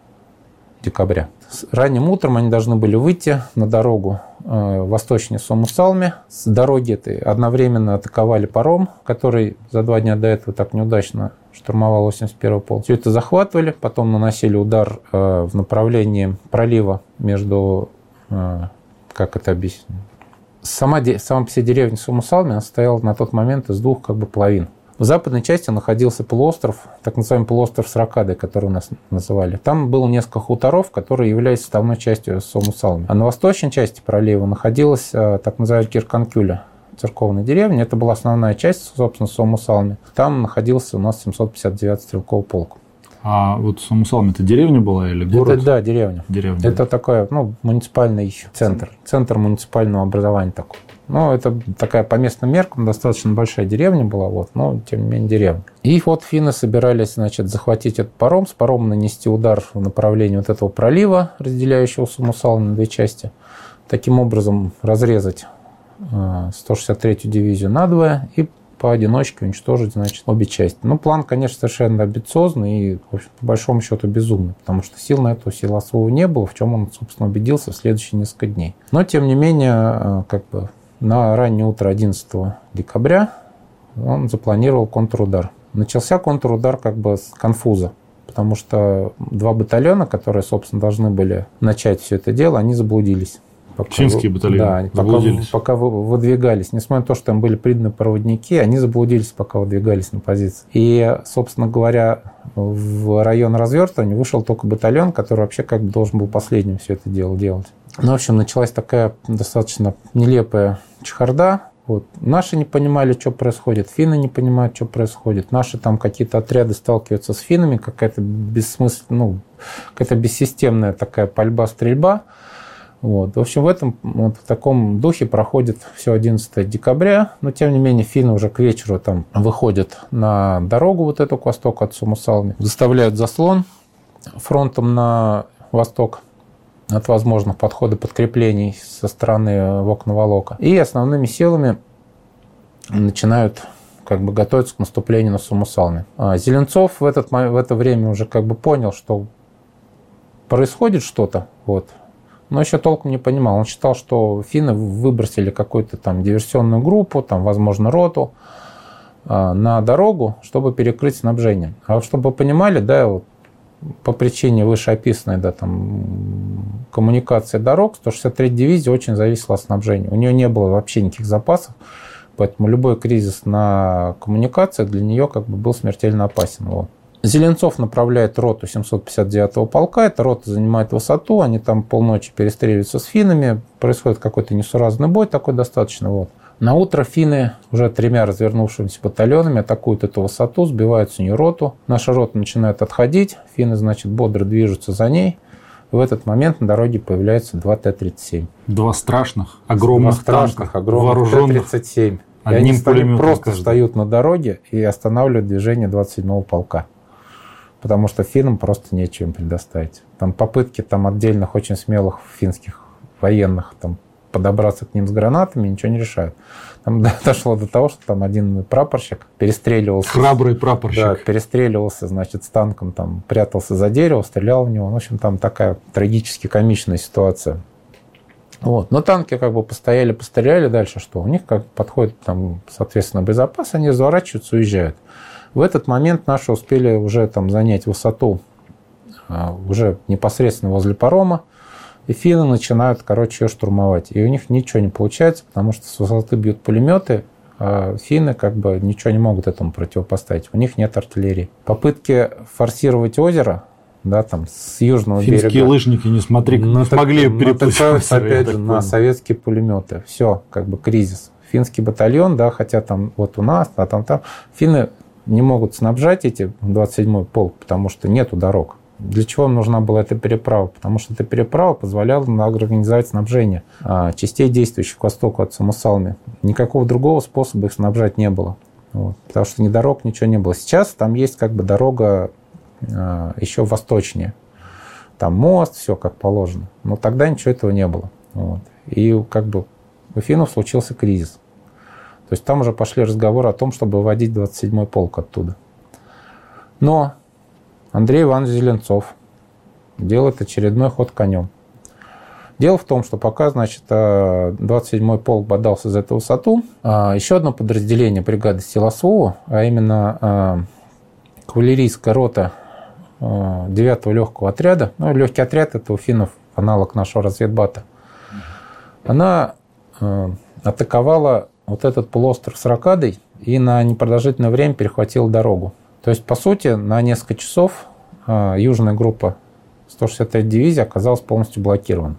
декабря. С ранним утром они должны были выйти на дорогу э, восточнее Сомусалме. С дороги этой одновременно атаковали паром, который за два дня до этого так неудачно штурмовал восемьдесят первый полк. Все это захватывали, потом наносили удар э, в направлении пролива между, э, как это объяснить, сама, сама по себе деревня Сомусалме, она состояла на тот момент из двух как бы половин. В западной части находился полуостров, так называемый полуостров Сракады, который у нас называли. Там было несколько хуторов, которые являлись составной частью Сомусалме. А на восточной части пролива находилась так называемая Кирканкюля, церковная деревня. Это была основная часть, собственно, Сомусалме. Там находился у нас семьсот пятьдесят девятый стрелковый полк. А вот Сомусалме это деревня была или город? Это, да, деревня. деревня. Это такой, ну, муниципальный центр. Центр муниципального образования такой. Ну, это такая по местным меркам достаточно большая деревня была, вот, но тем не менее деревня. И вот финны собирались, значит, захватить этот паром, с паромом нанести удар в направлении вот этого пролива, разделяющего Суму-Салми на две части. Таким образом разрезать сто шестьдесят третью дивизию надвое и поодиночке уничтожить, значит, обе части. Ну, план, конечно, совершенно амбициозный и, в общем, по большому счету, безумный, потому что сил на это у Силуасова не было, в чем он, собственно, убедился в следующие несколько дней. Но, тем не менее, как бы на раннее утро одиннадцатого декабря он запланировал контрудар. Начался контрудар как бы с конфуза, потому что два батальона, которые, собственно, должны были начать все это дело, они заблудились. Пока, финские батальоны да, заблудились. Пока, пока выдвигались. Несмотря на то, что им были приданы проводники, они заблудились, пока выдвигались на позиции. И, собственно говоря, в район развертывания вышел только батальон, который вообще как бы должен был последним все это дело делать. Ну, в общем, началась такая достаточно нелепая чехарда. Вот. Наши не понимали, что происходит, финны не понимают, что происходит. Наши там какие-то отряды сталкиваются с финнами, какая-то бессмысленная, ну, какая-то бессистемная такая пальба-стрельба. Вот. В общем, в этом вот, в таком духе проходит все одиннадцатого декабря, но тем не менее финны уже к вечеру там выходят на дорогу вот эту к востоку от Суму-Салми, заставляют заслон фронтом на восток от возможных подходов подкреплений со стороны Вок-Наволока. И основными силами начинают как бы готовиться к наступлению на Суму-Салми. А Зеленцов в, этот, в это время уже как бы понял, что происходит что-то, вот, но еще толком не понимал. Он считал, что финны выбросили какую-то там диверсионную группу, там, возможно, роту на дорогу, чтобы перекрыть снабжение. А чтобы вы понимали, да, вот, по причине вышеописанной, да, там, коммуникации дорог, сто шестьдесят третья дивизия очень зависела от снабжения. У нее не было вообще никаких запасов, поэтому любой кризис на коммуникациях для нее как бы был смертельно опасен. Вот. Зеленцов направляет роту семьсот пятьдесят девятого полка, эта рота занимает высоту, они там полночи перестреливаются с финнами, происходит какой-то несуразный бой такой достаточно. Вот. На утро финны уже тремя развернувшимися батальонами атакуют эту высоту, сбивают с нее роту. Наша рота начинает отходить, финны, значит, бодро движутся за ней. В этот момент на дороге появляются два Т тридцать семь. Два страшных, огромных Два страшных, танка, огромных Т тридцать семь. И они стоят, просто каждый. Встают на дороге и останавливают движение двадцать седьмого полка. Потому что финнам просто нечего им предоставить. Там попытки там, отдельных очень смелых финских военных там, подобраться к ним с гранатами ничего не решают. Там дошло до того, что там один прапорщик перестреливался. Храбрый прапорщик. Да, перестреливался, значит, с танком, там, прятался за дерево, стрелял в него. В общем, там такая трагически комичная ситуация. Вот. Но танки как бы постояли, постреляли, дальше что? У них как подходит, там, соответственно, боезапас, они разворачиваются, уезжают. В этот момент наши успели уже там занять высоту уже непосредственно возле парома, и финны начинают, короче, ее штурмовать. И у них ничего не получается, потому что с высоты бьют пулеметы, а финны как бы ничего не могут этому противопоставить. У них нет артиллерии. Попытки форсировать озеро, да, там, с южного Финские берега. Финские лыжники не, смотри, не смогли переплыть озеро, опять же, на советские пулеметы. Все, как бы кризис. Финский батальон, да, хотя там вот у нас, а там там. Финны не могут снабжать эти двадцать седьмой полк, потому что нету дорог. Для чего им нужна была эта переправа? Потому что эта переправа позволяла организовать снабжение частей, действующих к востоку от Суму-Салми. Никакого другого способа их снабжать не было. Вот. Потому что ни дорог, ничего не было. Сейчас там есть как бы дорога еще восточнее. Там мост, все как положено. Но тогда ничего этого не было. Вот. И как бы у финнов случился кризис. То есть там уже пошли разговоры о том, чтобы выводить двадцать седьмой полк оттуда. Но Андрей Иванович Зеленцов делает очередной ход конем. Дело в том, что пока, значит, двадцать седьмой полк бодался за эту высоту, еще одно подразделение бригады Силуасова, а именно кавалерийская рота девятого легкого отряда, ну, легкий отряд — это у финнов аналог нашего разведбата, она атаковала вот этот полуостров с рокадой и на непродолжительное время перехватила дорогу. То есть, по сути, на несколько часов южная группа сто шестьдесят третьей дивизии оказалась полностью блокирована.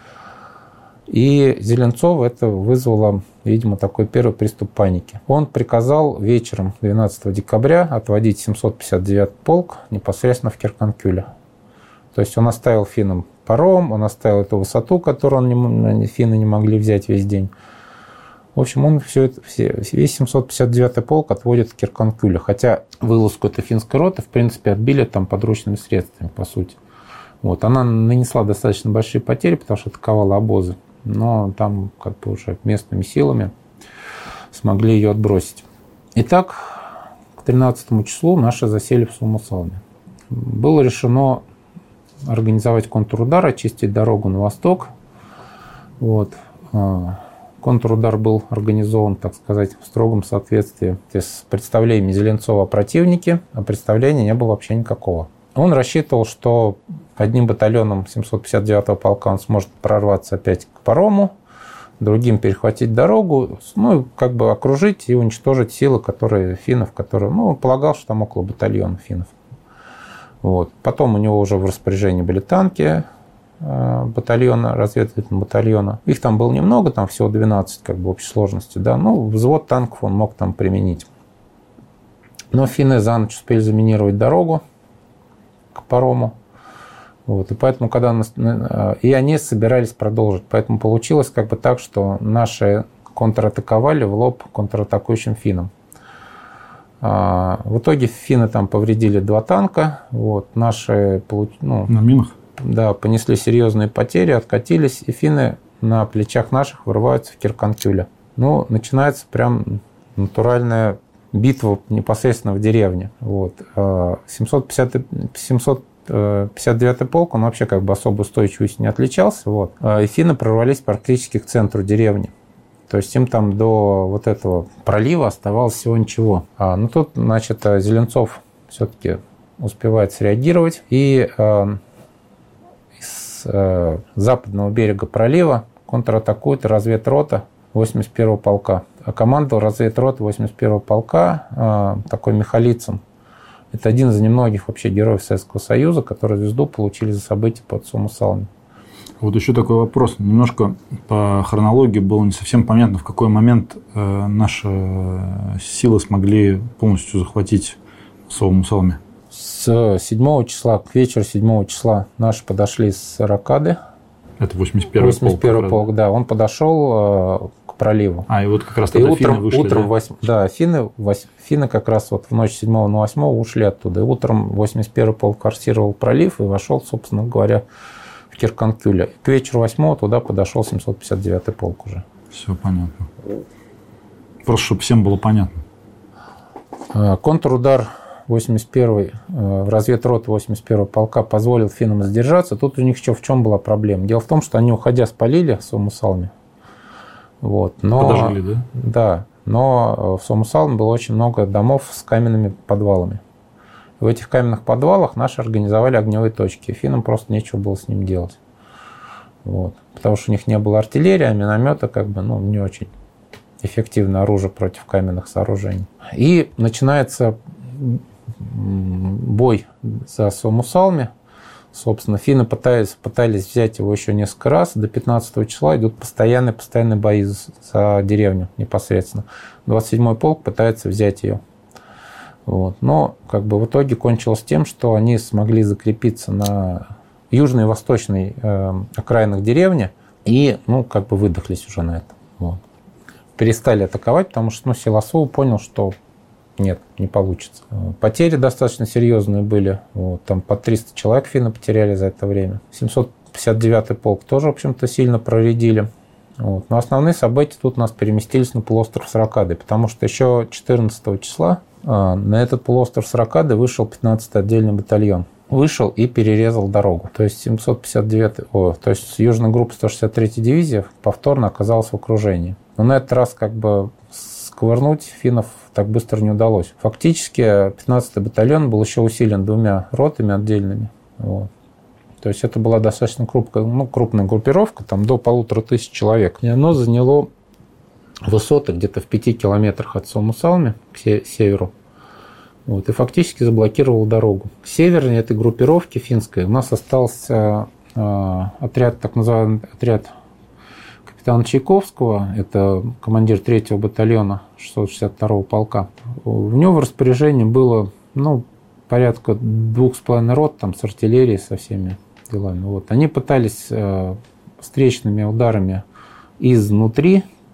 И Зеленцова это вызвало, видимо, такой первый приступ паники. Он приказал вечером двенадцатого декабря отводить семьсот пятьдесят девятый полк непосредственно в Кирканкюле. То есть он оставил финнам паром, он оставил эту высоту, которую он не, финны не могли взять весь день. В общем, он все это, все, весь семьсот пятьдесят девятый полк отводит в Кирконкюле, хотя вылазку этой финской роты, в принципе, отбили там подручными средствами, по сути. Вот. Она нанесла достаточно большие потери, потому что атаковала обозы, но там как бы уже местными силами смогли ее отбросить. Итак, к тринадцатому числу наши засели в Суму-Салме. Было решено организовать контрудар, очистить дорогу на восток. Вот. Контрудар был организован, так сказать, в строгом соответствии с представлениями Зеленцова о противнике, а представления не было вообще никакого. Он рассчитывал, что одним батальоном семьсот пятьдесят девятого полка он сможет прорваться опять к парому, другим перехватить дорогу, ну, как бы окружить и уничтожить силы, которые финнов, которые, ну, он полагал, что там около батальона финнов. Вот. Потом у него уже в распоряжении были танки батальона, разведывательного батальона. Их там было немного, там всего двенадцать как бы в общей сложности, да, ну, взвод танков он мог там применить. Но финны за ночь успели заминировать дорогу к парому. Вот, и поэтому, когда нас, и они собирались продолжить. Поэтому получилось как бы так, что наши контратаковали в лоб контратакующим финнам. В итоге финны там повредили два танка. Вот, наши ну, на минах? Да, понесли серьезные потери, откатились, и финны на плечах наших вырываются в Кирконкюле. Ну, начинается прям натуральная битва непосредственно в деревне. Вот. семьсот пятьдесят девятый полк, он вообще как бы особой устойчивостью не отличался. Вот. И финны прорвались практически к центру деревни. То есть им там до вот этого пролива оставалось всего ничего. А, ну тут, значит, Зеленцов все-таки успевает среагировать. И э, с э, западного берега пролива контратакует разведрота восемьдесят первого полка. А командовал разведрота восемьдесят первого полка э, такой Михалицын. Это один из немногих вообще героев Советского Союза, которые звезду получили за события под Суму-Салме. Вот еще такой вопрос. Немножко по хронологии было не совсем понятно, в какой момент э, наши силы смогли полностью захватить Суму-Салме. С седьмого числа, к вечеру седьмого числа наши подошли с Ракады. Это восемьдесят первый полк. восемьдесят первый полк, да. Он подошел э, к проливу. А, и вот как раз тогда и финны утром, вышли, утром да? восьм... да, финны, восьм... финны как раз вот в ночь седьмого на восьмое ушли оттуда. И утром восемьдесят первый полк форсировал пролив и вошел, собственно говоря, в Кирконкюле. К вечеру восьмого туда подошел семьсот пятьдесят девятый полк уже. Все понятно. Просто, чтобы всем было понятно. Контрудар восемьдесят первый в разведроты восемьдесят первого полка позволил финнам задержаться. Тут у них еще в чем была проблема? Дело в том, что они, уходя, спалили Суму-Салме. Вот, но, подожгли, да? Да, но в Суму-Салме было очень много домов с каменными подвалами. В этих каменных подвалах наши организовали огневые точки. Финнам просто нечего было с ним делать. Вот. Потому что у них не было артиллерии, а миномета как бы, ну, не очень эффективное оружие против каменных сооружений. И начинается бой за Суму-Салме. Собственно, финны пытались, пытались взять его еще несколько раз. До пятнадцатого числа идут постоянные, постоянные бои за, за деревню непосредственно. двадцать седьмой полк пытается взять ее. Вот. Но как бы в итоге кончилось тем, что они смогли закрепиться на южной и восточной э, окраинах деревни и, ну, как бы выдохлись уже на это. Вот. Перестали атаковать, потому что, ну, Силасов понял, что нет, не получится. Потери достаточно серьезные были. Вот. Там по триста человек финны потеряли за это время. семьсот пятьдесят девятый полк тоже, в общем-то, сильно проредили. Вот. Но основные события тут у нас переместились на полуостров с Ракадой, потому что еще четырнадцатого числа на этот полуостров с Ракады вышел пятнадцатый отдельный батальон. Вышел и перерезал дорогу. То есть семьсот пятьдесят девятый, о, то есть южная группа сто шестьдесят третья дивизия повторно оказалась в окружении. Но на этот раз как бы сковырнуть финнов так быстро не удалось. Фактически пятнадцатый батальон был еще усилен двумя ротами отдельными. Вот. То есть это была достаточно крупная, ну, крупная группировка, там до полутора тысяч человек. И оно заняло высоты где-то в пяти километрах от Суму-Салме к северу. Вот, и фактически заблокировал дорогу. Севернее этой группировки финской у нас остался э, отряд, так называемый отряд капитана Чайковского, это командир третьего батальона шестьсот шестьдесят второго полка. У него в распоряжении было, ну, порядка двух с половиной рот там, с артиллерией, со всеми делами. Вот. Они пытались э, встречными ударами изнутри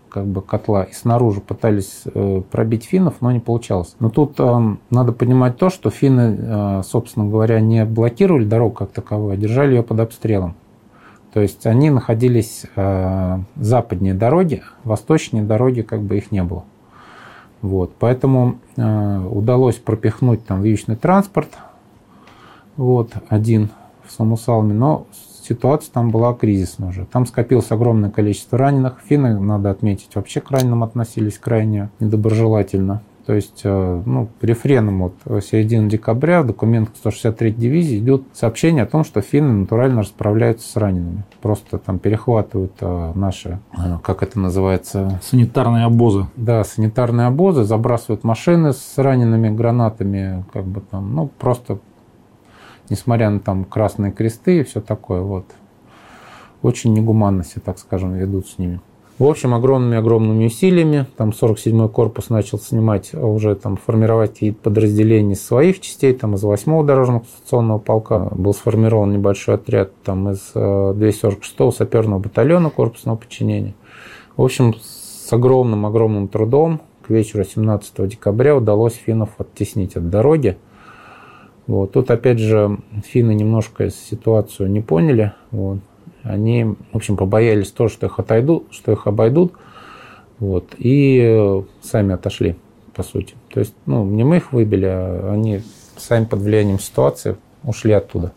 как бы котла и снаружи пытались пробить финнов, но не получалось. Но тут надо понимать то, что финны, собственно говоря, не блокировали дорогу как таковую, а держали ее под обстрелом. То есть они находились западнее дороги, восточнее дороги как бы их не было. Вот. Поэтому удалось пропихнуть там вьючный транспорт, вот, один в Сумусалме, но ситуация там была кризисная уже. Там скопилось огромное количество раненых. Финны, надо отметить, вообще к раненым относились крайне недоброжелательно. То есть, ну, рефреном от середины декабря в документах сто шестьдесят третьей дивизии идет сообщение о том, что финны натурально расправляются с ранеными. Просто там перехватывают наши, как это называется? Санитарные обозы. Да, санитарные обозы, забрасывают машины с ранеными гранатами, как бы там, ну, просто, несмотря на там красные кресты и все такое, вот. Очень негуманно себя, так скажем, ведут с ними. В общем, огромными-огромными усилиями, там сорок седьмой корпус начал снимать, уже там формировать какие-то подразделения из своих частей, там из восьмого дорожного конституционного полка был сформирован небольшой отряд, там из двухсот сорок шестого саперного батальона корпусного подчинения. В общем, с огромным-огромным трудом к вечеру семнадцатого декабря удалось финнов оттеснить от дороги. Вот. Тут, опять же, финны немножко ситуацию не поняли, вот. Они, в общем, побоялись того, что их отойдут, что их обойдут, вот, и сами отошли, по сути. То есть, ну, не мы их выбили, а они сами под влиянием ситуации ушли оттуда.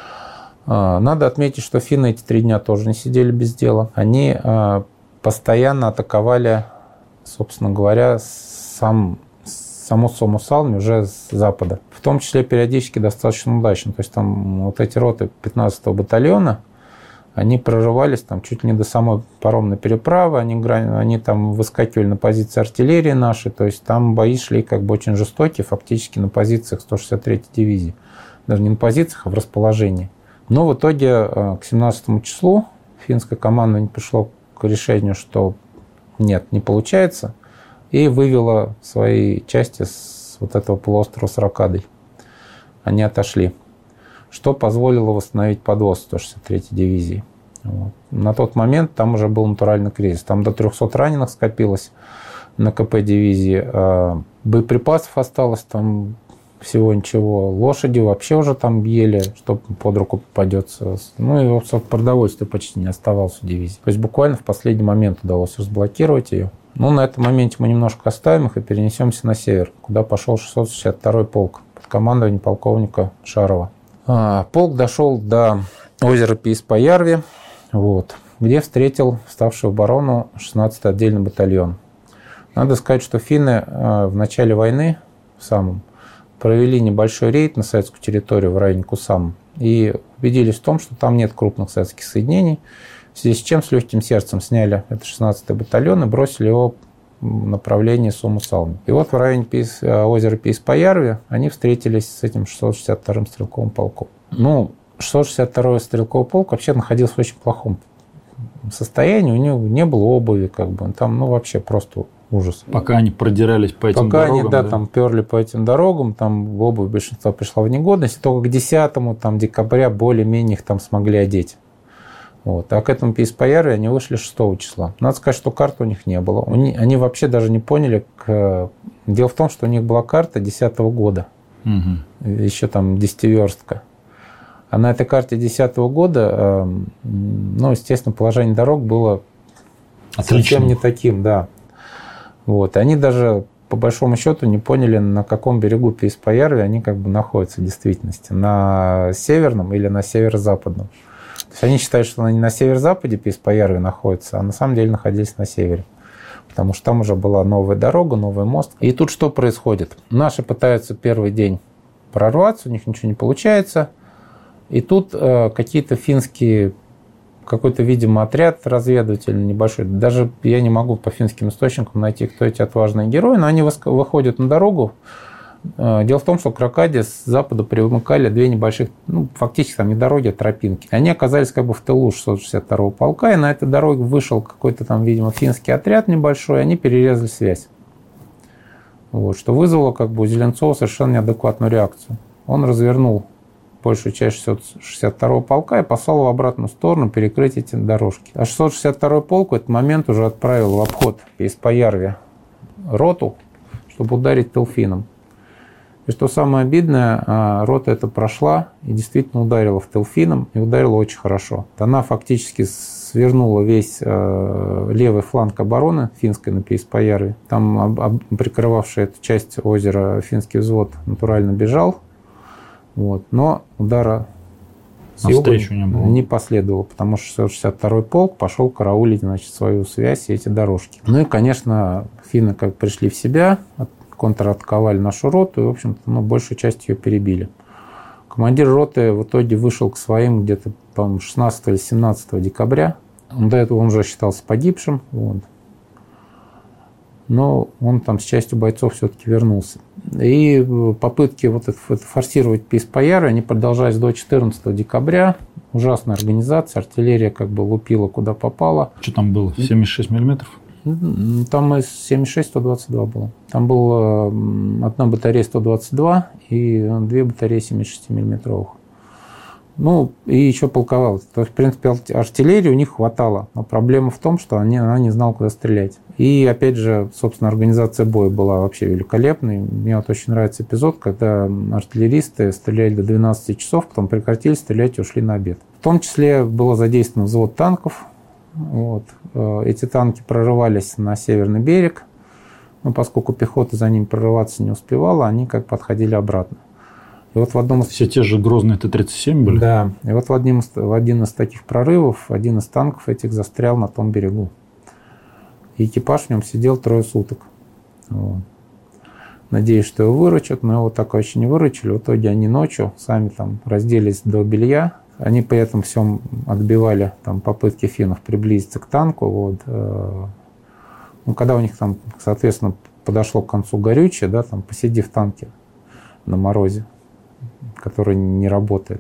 Надо отметить, что финны эти три дня тоже не сидели без дела. Они постоянно атаковали, собственно говоря, сам, саму Сумусалми уже с запада. В том числе периодически достаточно удачно. То есть, там вот эти роты пятнадцатого батальона, они прорывались там чуть ли не до самой паромной переправы, они, они там выскакивали на позиции артиллерии нашей, то есть там бои шли как бы очень жестокие, фактически на позициях сто шестьдесят третьей дивизии. Даже не на позициях, а в расположении. Но в итоге к семнадцатому числу финское командование пришло к решению, что нет, не получается, и вывело свои части с вот этого полуострова с Рокадой. Они отошли, что позволило восстановить подвоз сто шестьдесят третьей дивизии. Вот. На тот момент там уже был натуральный кризис. Там до трехсот раненых скопилось на КП дивизии. Боеприпасов осталось там всего ничего. Лошади вообще уже там ели, что под руку попадется. Ну и, собственно, продовольствия почти не оставалось у дивизии. То есть буквально в последний момент удалось разблокировать ее. Ну, на этом моменте мы немножко оставим их и перенесемся на север, куда пошел шестьсот шестьдесят второй полк под командованием полковника Шарова. Полк дошел до озера Пиис-Паярви, вот, где встретил вставший в оборону шестнадцатый отдельный батальон. Надо сказать, что финны в начале войны в самом провели небольшой рейд на советскую территорию в районе Кусама и убедились в том, что там нет крупных советских соединений, в связи с чем с легким сердцем сняли этот шестнадцатый батальон и бросили его в направлении Сумусалми. И вот в районе Пис, озера Пиис-Паярви они встретились с этим шестьсот шестьдесят вторым стрелковым полком. Ну, шестьсот шестьдесят второй стрелковый полк вообще находился в очень плохом состоянии, у него не было обуви, как бы, там, ну, вообще просто ужас. Пока они продирались по этим Пока дорогам. Пока они, да, да, там перли по этим дорогам, там обувь большинства пришла в негодность, и только к десятому там, декабря более-менее их там смогли одеть. Вот. А к этому Пиис-Паярви они вышли шестого числа. Надо сказать, что карты у них не было. Они, они вообще даже не поняли. К... Дело в том, что у них была карта десятого года. Угу. Еще там десятиверстка. А на этой карте десятого года, ну, естественно, положение дорог было Отлично. совсем не таким. Да. Вот. Они даже, по большому счету, не поняли, на каком берегу Пиис-Паярви они как бы находятся в действительности. На северном или на северо-западном. То есть они считают, что они на северо-западе Пиис-Паярви находятся, а на самом деле находились на севере. Потому что там уже была новая дорога, новый мост. И тут что происходит? Наши пытаются первый день прорваться, у них ничего не получается. И тут э, какие-то финские, какой-то, видимо, отряд разведывательный небольшой. Даже я не могу по финским источникам найти, кто эти отважные герои, но они выходят на дорогу. Дело в том, что к Рокаде с запада примыкали две небольших, ну, фактически там не дороги, а тропинки. Они оказались как бы в тылу шестьсот шестьдесят второго полка, и на этой дороге вышел какой-то там, видимо, финский отряд небольшой, и они перерезали связь. Вот, что вызвало как бы у Зеленцова совершенно неадекватную реакцию. Он развернул большую часть шестьсот шестьдесят второго полка и послал в обратную сторону перекрыть эти дорожки. А шестьсот шестьдесят второй полк в этот момент уже отправил в обход из Поярви роту, чтобы ударить Телфином. И что самое обидное, рота эта прошла и действительно ударила в Телфином, и ударила очень хорошо. Она фактически свернула весь левый фланг обороны финской на Пейспоярви. Там прикрывавший эту часть озера финский взвод натурально бежал. Вот. Но удара с юга не, не последовало, потому что шестьсот шестьдесят второй полк пошел караулить, значит, свою связь и эти дорожки. Ну и, конечно, финны как пришли в себя, контратаковали нашу роту и, в общем-то, ну, большую часть ее перебили. Командир роты в итоге вышел к своим где-то, по-моему, шестнадцатого или семнадцатого декабря. Он до этого он уже считался погибшим. Вот. Но он там с частью бойцов все-таки вернулся. И попытки вот это, это форсировать Пейспоярви, они продолжались до четырнадцатого декабря. Ужасная организация, артиллерия как бы лупила куда попало. Что там было? семьдесят шесть миллиметров? Там из семьдесят шесть сто двадцать два было. Там была одна батарея сто двадцать два и две батареи семьдесят шесть миллиметровых. Ну, и еще полковал. То есть, в принципе, артиллерии у них хватало. Но проблема в том, что они, она не знала, куда стрелять. И, опять же, собственно, организация боя была вообще великолепной. Мне вот очень нравится эпизод, когда артиллеристы стреляли до двенадцати часов, потом прекратили стрелять и ушли на обед. В том числе было задействован взвод танков. Вот. Эти танки прорывались на северный берег, но поскольку пехота за ними прорываться не успевала, они как подходили обратно. И вот в одном из... Все те же грозные Т тридцать семь были? Да. И вот в один, из, в один из таких прорывов один из танков этих застрял на том берегу. И экипаж в нем сидел трое суток. Вот. Надеюсь, что его выручат, но его так вообще не выручили. В итоге они ночью сами там разделись до белья. Они при этом всем отбивали там, попытки финнов приблизиться к танку. Вот. Ну, когда у них там, соответственно, подошло к концу горючее, да, там, посиди в танке на морозе, который не работает.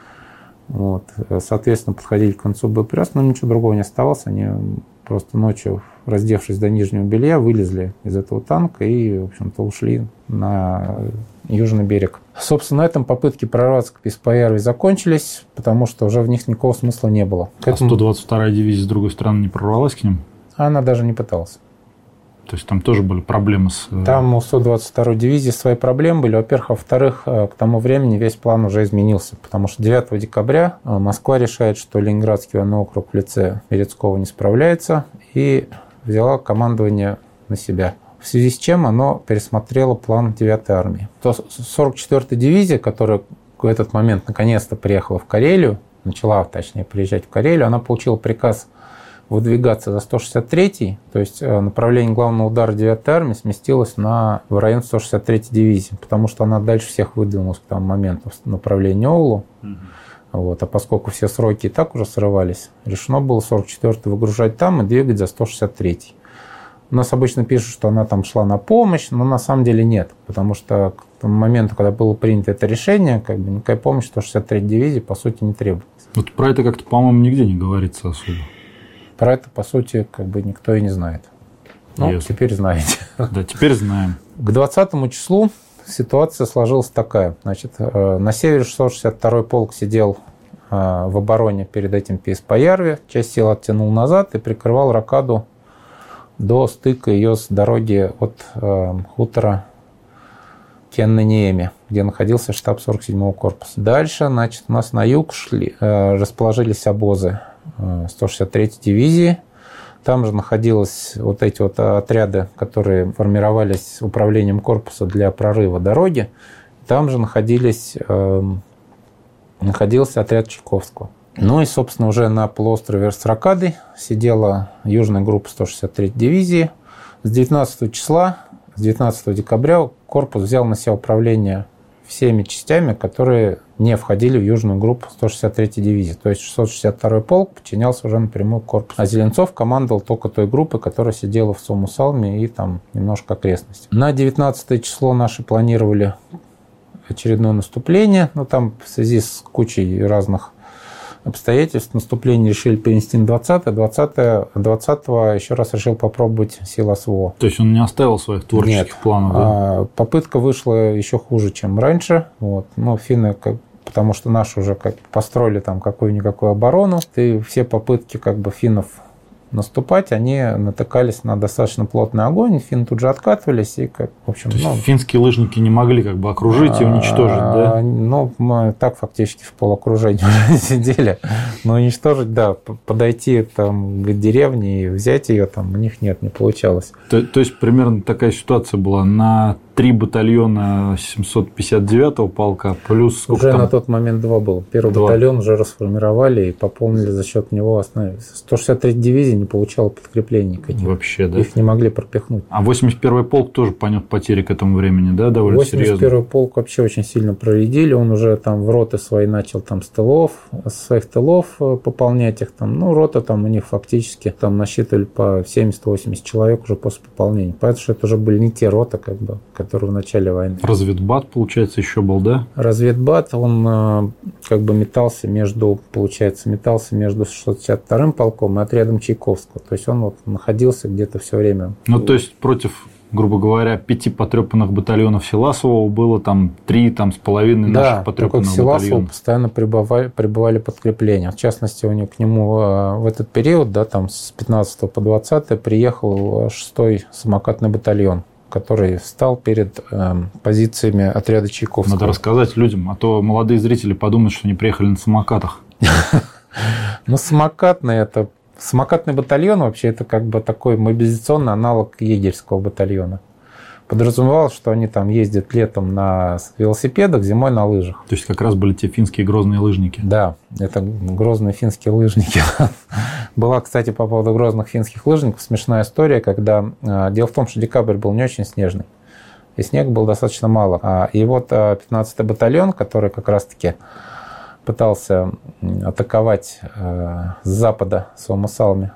Вот. Соответственно, подходили к концу боеприпасов, но ничего другого не оставалось. Они просто ночью, раздевшись до нижнего белья, вылезли из этого танка и, в общем-то, ушли на южный берег. Собственно, на этом попытки прорваться к Пейспоярви закончились, потому что уже в них никакого смысла не было. А этому... сто двадцать вторая дивизия, с другой стороны, не прорвалась к ним? Она даже не пыталась. То есть там тоже были проблемы с... Там у сто двадцать второй дивизии свои проблемы были. Во-первых, во-вторых, к тому времени весь план уже изменился, потому что девятого декабря Москва решает, что Ленинградский военный округ в лице Мерецкого не справляется, и взяла командование на себя. В связи с чем оно пересмотрело план девятой армии. То сорок четвёртая дивизия, которая в этот момент наконец-то приехала в Карелию, начала, точнее, приезжать в Карелию, она получила приказ выдвигаться за сто шестьдесят третьей, то есть направление главного удара девятой армии сместилось на, в район сто шестьдесят третьей дивизии, потому что она дальше всех выдвинулась к тому моменту в направлении Оулу. Mm-hmm. Вот. А поскольку все сроки и так уже срывались, решено было сорок четвёртую выгружать там и двигать за сто шестьдесят третьей. У нас обычно пишут, что она там шла на помощь, но на самом деле нет, потому что к тому моменту, когда было принято это решение, как бы никакая помощь сто шестьдесят третьей дивизии по сути не требовалась. Вот про это как-то, по-моему, нигде не говорится особо. Про это, по сути, как бы никто и не знает. Ну, Ясно. Теперь знаете. Да, теперь знаем. К двадцатому числу ситуация сложилась такая. Значит, на севере шестьсот шестьдесят второй полк сидел в обороне перед этим Пейспоярви, часть сил оттянул назад и прикрывал рокаду до стыка ее с дороги от хутора Кенна-Ниэми, где находился штаб сорок седьмого корпуса. Дальше, значит, у нас на юг шли, расположились обозы сто шестьдесят третьей дивизии. Там же находились вот эти вот отряды, которые формировались управлением корпуса для прорыва дороги. Там же находились, э, находился отряд Чайковского. Ну и, собственно, уже на полуострове с рокадой сидела южная группа сто шестьдесят третьей дивизии. С девятнадцатого числа, с девятнадцатого декабря корпус взял на себя управление всеми частями, которые не входили в южную группу сто шестьдесят третьей дивизии. То есть шестьсот шестьдесят второй полк подчинялся уже напрямую корпусу. А Зеленцов командовал только той группой, которая сидела в Сомусалме и там немножко окрестностей. На девятнадцатое число наши планировали очередное наступление, но там в связи с кучей разных обстоятельств наступление решили перенести на двадцатое. двадцатое, двадцатого еще раз решил попробовать силы СВО. То есть он не оставил своих творческих Нет. планов? Да? А, попытка вышла еще хуже, чем раньше. Вот. Но финны как потому что наши уже как построили там какую-никакую оборону, и все попытки как бы финнов наступать, они натыкались на достаточно плотный огонь, финны тут же откатывались, и, как, в общем... То есть ну, финские лыжники не могли как бы окружить и уничтожить, да? Ну, мы так фактически в полуокружении сидели, но уничтожить, да, подойти там к деревне и взять ее, там у них нет, не получалось. То, то есть примерно такая ситуация была на три батальона семьсот пятьдесят девятого полка плюс сколько уже там? на тот момент два было. Первый Два. батальон уже расформировали и пополнили за счет него основные. сто шестьдесят третья дивизия не получала подкреплений никаких. Вообще, да? Их не могли пропихнуть. А восемьдесят первый полк тоже понес потери к этому времени, да, довольно восемьдесят первый серьезно? полк вообще очень сильно проредили. Он уже там в роты свои начал там с тылов, с своих тылов пополнять их там. Ну, рота там у них фактически там насчитывали по семьдесят-восемьдесят человек уже после пополнения. Поэтому что это уже были не те роты, как бы, которые в начале войны. Разведбат, получается, еще был, да? Разведбат, он как бы метался между, получается, метался между шестьсот шестьдесят вторым полком и отрядом Чайковского. То есть он вот находился где-то все время. Ну, то есть против, грубо говоря, пяти потрепанных батальонов Силасова было там три там, с половиной да, наших потрепанных Силасову батальонов. постоянно прибывали, прибывали подкрепления. В частности, у него к нему в этот период, да, там с пятнадцатого по двадцатое, приехал шестой самокатный батальон, который встал перед э, позициями отряда Чайковского. Надо рассказать людям, а то молодые зрители подумают, что они приехали на самокатах. Ну, самокатный это... Самокатный батальон вообще это как бы такой мобилизационный аналог егерского батальона. Подразумевалось, что они там ездят летом на велосипедах, зимой на лыжах. То есть как раз были те финские грозные лыжники. Да, это грозные финские лыжники. Была, кстати, по поводу грозных финских лыжников смешная история, когда... Дело в том, что декабрь был не очень снежный, и снега было достаточно мало. И вот пятнадцатый батальон, который как раз-таки пытался атаковать с запада Suomussalmi,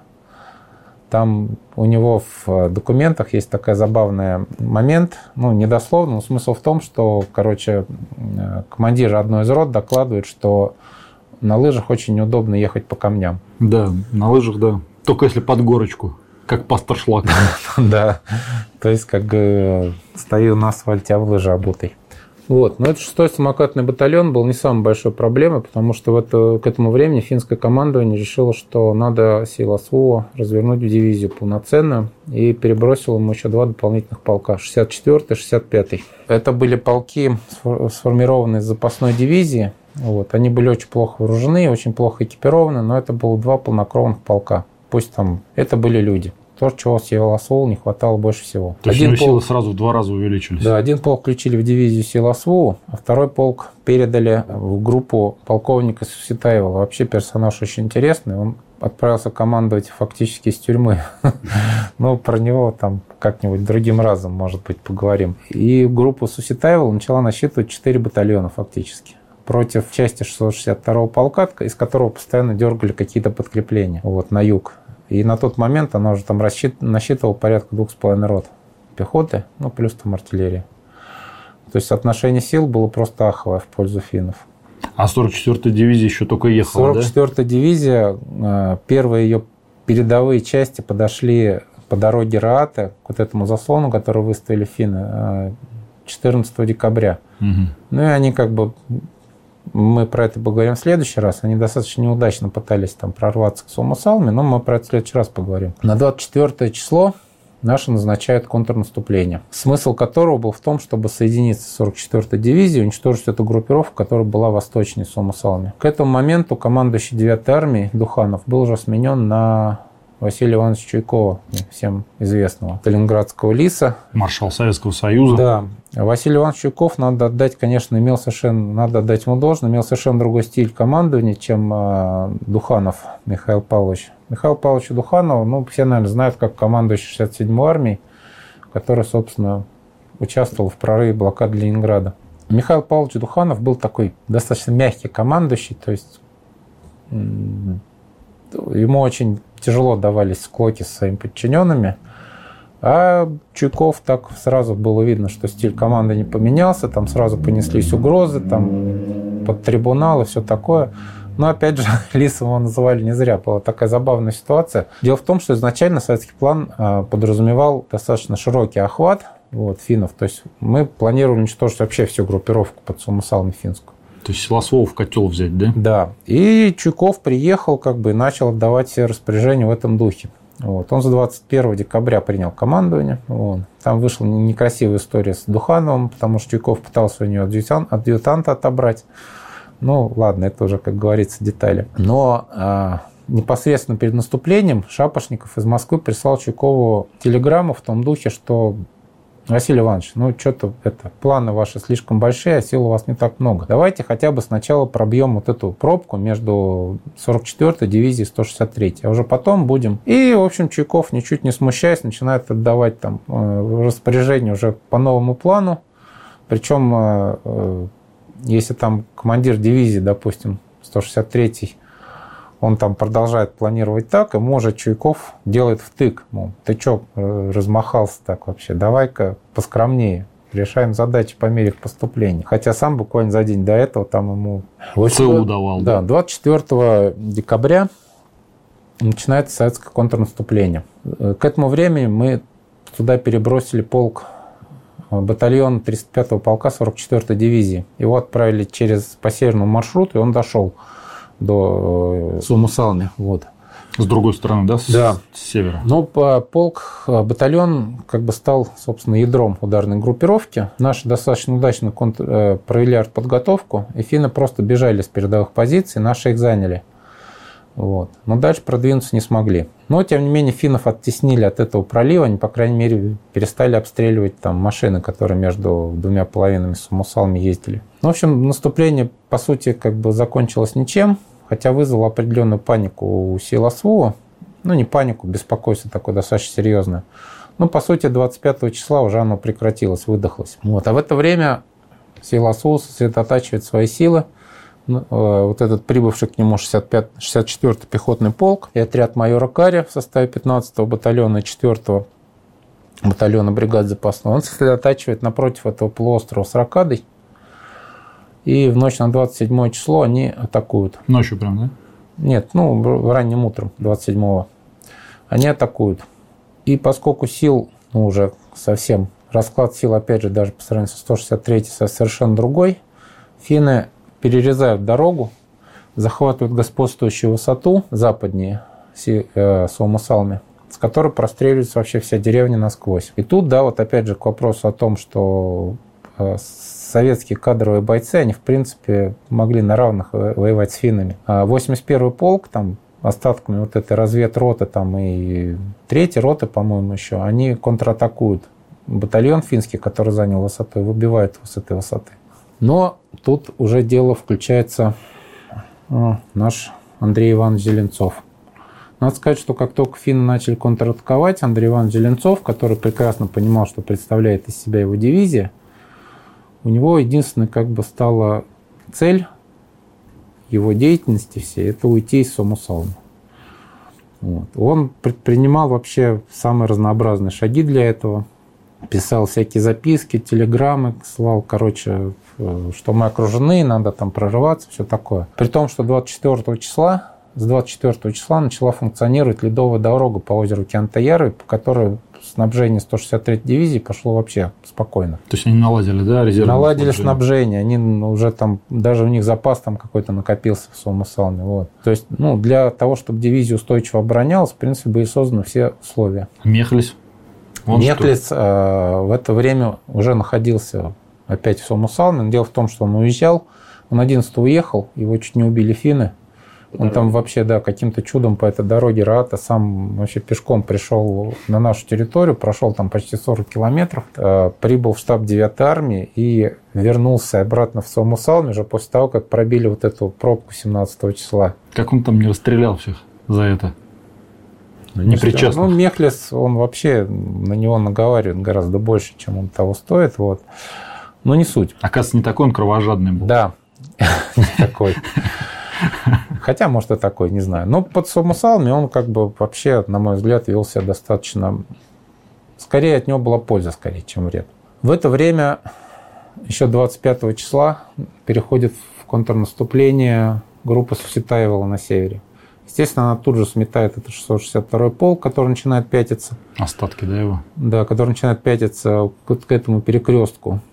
там у него в документах есть такой забавный момент, ну, недословно, но смысл в том, что, короче, командир одной из рот докладывает, что на лыжах очень неудобно ехать по камням. Да, на лыжах, да. Только если под горочку, как пасторшлаг. Да, то есть как стою на асфальте, а в лыжи обутый. Вот. Но этот шестой самокатный батальон был не самой большой проблемой, потому что в это, к этому времени финское командование решило, что надо Силасву развернуть в дивизию полноценную, и перебросило ему еще два дополнительных полка, шестьдесят четвёртый и шестьдесят пятый. Это были полки, сформированные из запасной дивизии. Вот. Они были очень плохо вооружены, очень плохо экипированы, но это было два полнокровных полка. Пусть там это были люди. То, чего Силасву не хватало больше всего. То есть его силы сразу в два раза увеличились. Да, один полк включили в дивизию Силасву, а второй полк передали в группу полковника Суситаева. Вообще персонаж очень интересный. Он отправился командовать фактически из тюрьмы. Но про него там как-нибудь другим разом, может быть, поговорим. И группа Суситаева начала насчитывать четыре батальона фактически против части шестьсот шестьдесят второго полка, из которого постоянно дергали какие-то подкрепления вот, на юг. И на тот момент она уже там рассчит... насчитывала порядка двух с половиной рот пехоты, ну, плюс там артиллерия. То есть соотношение сил было просто аховое в пользу финнов. А сорок четвёртая дивизия еще только ехала, сорок четвёртая да? дивизия, первые ее передовые части подошли по дороге Раате, к вот этому заслону, который выставили финны, четырнадцатого декабря. Угу. Ну и они как бы... Мы про это поговорим в следующий раз. Они достаточно неудачно пытались там прорваться к Suomussalmi, но мы про это в следующий раз поговорим. На двадцать четвёртое число наши назначают контрнаступление, смысл которого был в том, чтобы соединиться с сорок четвёртой дивизией и уничтожить эту группировку, которая была восточнее Suomussalmi. К этому моменту командующий девятой армией Духанов был уже сменен на Василия Ивановича Чуйкова, всем известного Сталинградского лиса. Маршал Советского Союза. Да. Василий Иванович Чуйков, надо отдать, конечно, имел совершенно, надо отдать ему должное, имел совершенно другой стиль командования, чем э, Духанов Михаил Павлович. Михаил Павлович Духанов, ну, все, наверное, знают, как командующий шестьдесят седьмой армией, который, собственно, участвовал в прорыве блокады Ленинграда. Михаил Павлович Духанов был такой достаточно мягкий командующий, то есть ему очень тяжело давались склоки со своими подчиненными, а Чуйков так сразу было видно, что стиль команды не поменялся, там сразу понеслись угрозы, там под трибунал и все такое. Но опять же, Лисом его называли не зря, была такая забавная ситуация. Дело в том, что изначально советский план подразумевал достаточно широкий охват вот, финнов, то есть мы планировали уничтожить вообще всю группировку под Suomussalmi финскую. То есть Силосово в котел взять, да? Да. И Чуйков приехал, как бы, и начал отдавать все распоряжения в этом духе. Вот. Он с двадцать первого декабря принял командование. Вот. Там вышла некрасивая история с Духановым, потому что Чуйков пытался у него адъютант, адъютанта отобрать. Ну, ладно, это уже, как говорится, детали. Но а, непосредственно перед наступлением Шапошников из Москвы прислал Чуйкову телеграмму в том духе, что: Василий Иванович, ну что-то это, планы ваши слишком большие, а сил у вас не так много. Давайте хотя бы сначала пробьем вот эту пробку между сорок четвёртой дивизией и сто шестьдесят третьей, а уже потом будем. И, в общем, Чуйков, ничуть не смущаясь, начинает отдавать там распоряжение уже по новому плану. Причем, если там командир дивизии, допустим, сто шестьдесят третьей, он там продолжает планировать так, и, может, Чуйков делает втык. Мол, ты что размахался так вообще? Давай-ка поскромнее. Решаем задачи по мере их поступления. Хотя сам буквально за день до этого там ему... ЦУ давал. Да, двадцать четвёртого декабря начинается советское контрнаступление. К этому времени мы туда перебросили полк, батальон тридцать пятого полка сорок четвёртой дивизии. Его отправили через по северному маршруту, и он дошел до Сумусалми. Вот. С другой стороны, да? С, да. С севера. Но полк, батальон как бы стал, собственно, ядром ударной группировки. Наши достаточно удачно контр... провели артподготовку, и финны просто бежали с передовых позиций, наши их заняли. Вот. Но дальше продвинуться не смогли. Но, тем не менее, финнов оттеснили от этого пролива, они, по крайней мере, перестали обстреливать там машины, которые между двумя половинами Сумусалми ездили. Ну, в общем, наступление, по сути, как бы закончилось ничем, хотя вызвало определенную панику у Силосово. Ну, не панику, беспокойство такое достаточно серьезное. Но, по сути, двадцать пятого числа уже оно прекратилось, выдохлось. Вот. А в это время Силосово сосредотачивает свои силы. Вот этот прибывший к нему шестьдесят четвёртый пехотный полк и отряд майора Каря в составе пятнадцатого батальона и четвёртого батальона бригады запасного, он сосредотачивает напротив этого полуострова с рокадой. И в ночь на двадцать седьмое число они атакуют. Ночью прям, да? Нет, ну, ранним утром двадцать седьмого. Они атакуют. И поскольку сил, ну, уже совсем, расклад сил, опять же, даже по сравнению со сто шестьдесят третьей совершенно другой, финны перерезают дорогу, захватывают господствующую высоту западнее Сумусалми, с которой простреливается вообще вся деревня насквозь. И тут, да, вот опять же к вопросу о том, что советские кадровые бойцы, они, в принципе, могли на равных воевать с финнами. А восемьдесят первый полк, там, остатками вот этой разведроты, там, и третьей роты, по-моему, еще, они контратакуют батальон финский, который занял высоту, и выбивают его с этой высоты. Но тут уже дело включается наш Андрей Иванович Зеленцов. Надо сказать, что как только финны начали контратаковать, Андрей Иванович Зеленцов, который прекрасно понимал, что представляет из себя его дивизия, у него единственной как бы стала цель его деятельности всей – это уйти из Сумусалми. Вот. Он предпринимал вообще самые разнообразные шаги для этого. Писал всякие записки, телеграммы, слал, короче, что мы окружены, надо там прорываться, все такое. При том, что двадцать четвёртого числа, с двадцать четвёртого числа начала функционировать ледовая дорога по озеру Киантаяры, по которой снабжение сто шестьдесят третьей дивизии пошло вообще спокойно. То есть они наладили, да, резервы? Наладили снабжение. Они уже там, даже у них запас там какой-то накопился в Сумусалме. Вот. То есть, ну, для того, чтобы дивизия устойчиво оборонялась, в принципе, были созданы все условия. Мехлис? Мехлис э, в это время уже находился опять в Сумусалме. Дело в том, что он уезжал, он одиннадцатого уехал, его чуть не убили финны. Он да. там вообще, да, каким-то чудом по этой дороге Раата сам вообще пешком пришел на нашу территорию, прошел там почти сорок километров, э, прибыл в штаб девятой армии и вернулся обратно в Сумусалме уже после того, как пробили вот эту пробку семнадцатого числа. Как он там не расстрелял всех за это? Непричастных. Ну, Мехлис, он вообще, на него наговаривает гораздо больше, чем он того стоит. Вот. Но не суть. Оказывается, не такой он кровожадный был. Да, не такой. Хотя, может, и такой, не знаю. Но под Сумусалми он как бы вообще, на мой взгляд, вел себя достаточно... Скорее, от него была польза, скорее, чем вред. В это время, еще двадцать пятого числа, переходит в контрнаступление группа Сусетаевала на севере. Естественно, она тут же сметает этот шестьсот шестьдесят второй полк, который начинает пятиться. Остатки, да, его? Да, который начинает пятиться к этому перекрестку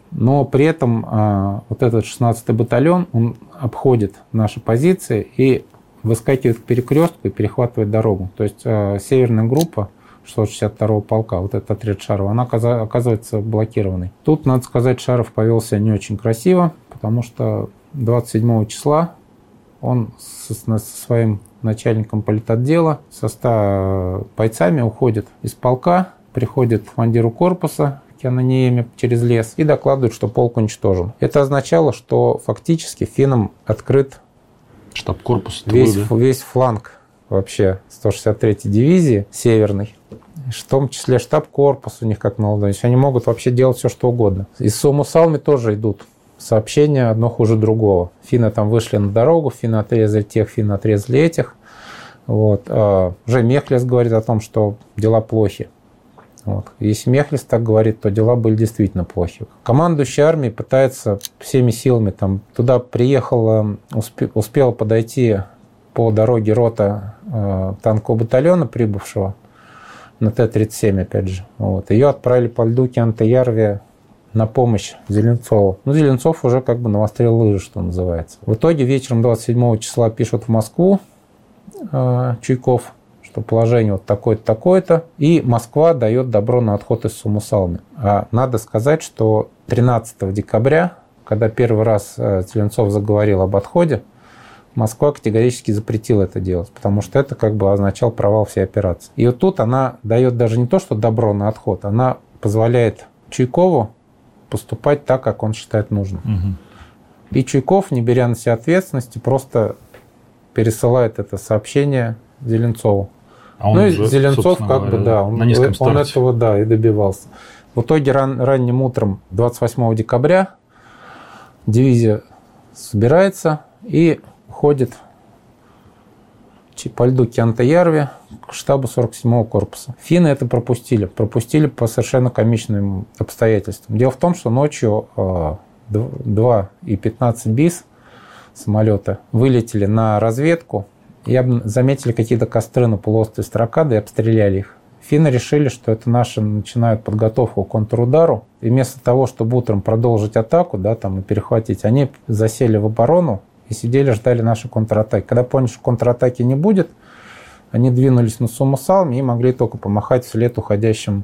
Но при этом а, вот этот шестнадцатый батальон, он обходит наши позиции и выскакивает к перекрестку и перехватывает дорогу. То есть а, северная группа шестьсот шестьдесят второго полка, вот этот отряд Шарова, она оказывается блокированной. Тут, надо сказать, Шаров повел себя не очень красиво, потому что двадцать седьмого числа он со, со своим начальником политотдела со ста бойцами уходит из полка, приходит к командиру корпуса Киананиеме через лес и докладывает, что полк уничтожен. Это означало, что фактически финнам открыт штаб корпуса, весь, весь фланг вообще сто шестьдесят третьей дивизии северной, в том числе штаб-корпус у них как на ладони. Они могут вообще делать все, что угодно. Из Суму-Салми тоже идут сообщения одно хуже другого. Финны там вышли на дорогу, финны отрезали тех, финны отрезали этих. Вот. А уже Мехлис говорит о том, что дела плохи. Вот. Если Мехлис так говорит, то дела были действительно плохи. Командующий армией пытается всеми силами. Там, туда приехала, успе, успела подойти по дороге рота э, танкового батальона, прибывшего на Т тридцать семь, опять же. Вот. Ее отправили по льду Кианта-Ярви на помощь Зеленцову. Ну, Зеленцов уже как бы навострил лыжи, что называется. В итоге вечером двадцать седьмого числа пишут в Москву э, Чуйков, что положение вот такое-то, такое-то, и Москва дает добро на отход из Суму-Салми. А надо сказать, что тринадцатого декабря, когда первый раз э, Зеленцов заговорил об отходе, Москва категорически запретила это делать, потому что это как бы означал провал всей операции. И вот тут она дает даже не то, что добро на отход, она позволяет Чуйкову поступать так, как он считает нужным. Угу. И Чуйков, не беря на себя ответственности, просто пересылает это сообщение Зеленцову. А он ну и уже, Зеленцов как бы, да, он, он этого, да, и добивался. В итоге ран, ранним утром двадцать восьмого декабря дивизия собирается и уходит по льду Кианта-Ярви к штабу сорок седьмого корпуса. Финны это пропустили. Пропустили по совершенно комичным обстоятельствам. Дело в том, что ночью два И пятнадцать БИС самолета вылетели на разведку и заметили какие-то костры на полуострове Стракада и обстреляли их. Финны решили, что это наши начинают подготовку к контрудару. И вместо того, чтобы утром продолжить атаку, да, там, и перехватить, они засели в оборону и сидели, ждали нашей контратаки. Когда поняли, что контратаки не будет, они двинулись на Суму-Салми и могли только помахать вслед уходящим,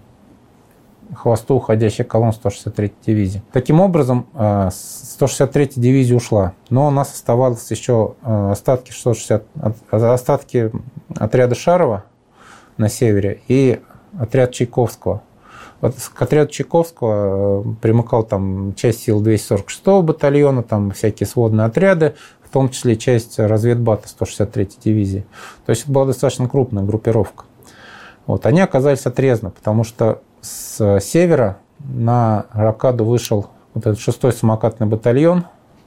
хвосту уходящей колонны сто шестьдесят третьей дивизии. Таким образом, сто шестьдесят третья дивизия ушла, но у нас оставалось еще остатки, шестьсот шестьдесят, остатки отряда Шарова на севере и отряд Чайковского. Вот к отряду Чайковского примыкал там часть сил двести сорок шестого батальона, там всякие сводные отряды, в том числе часть разведбата сто шестьдесят третьей дивизии. То есть это была достаточно крупная группировка. Вот. Они оказались отрезаны, потому что с севера на рокаду вышел вот этот шестой самокатный батальон,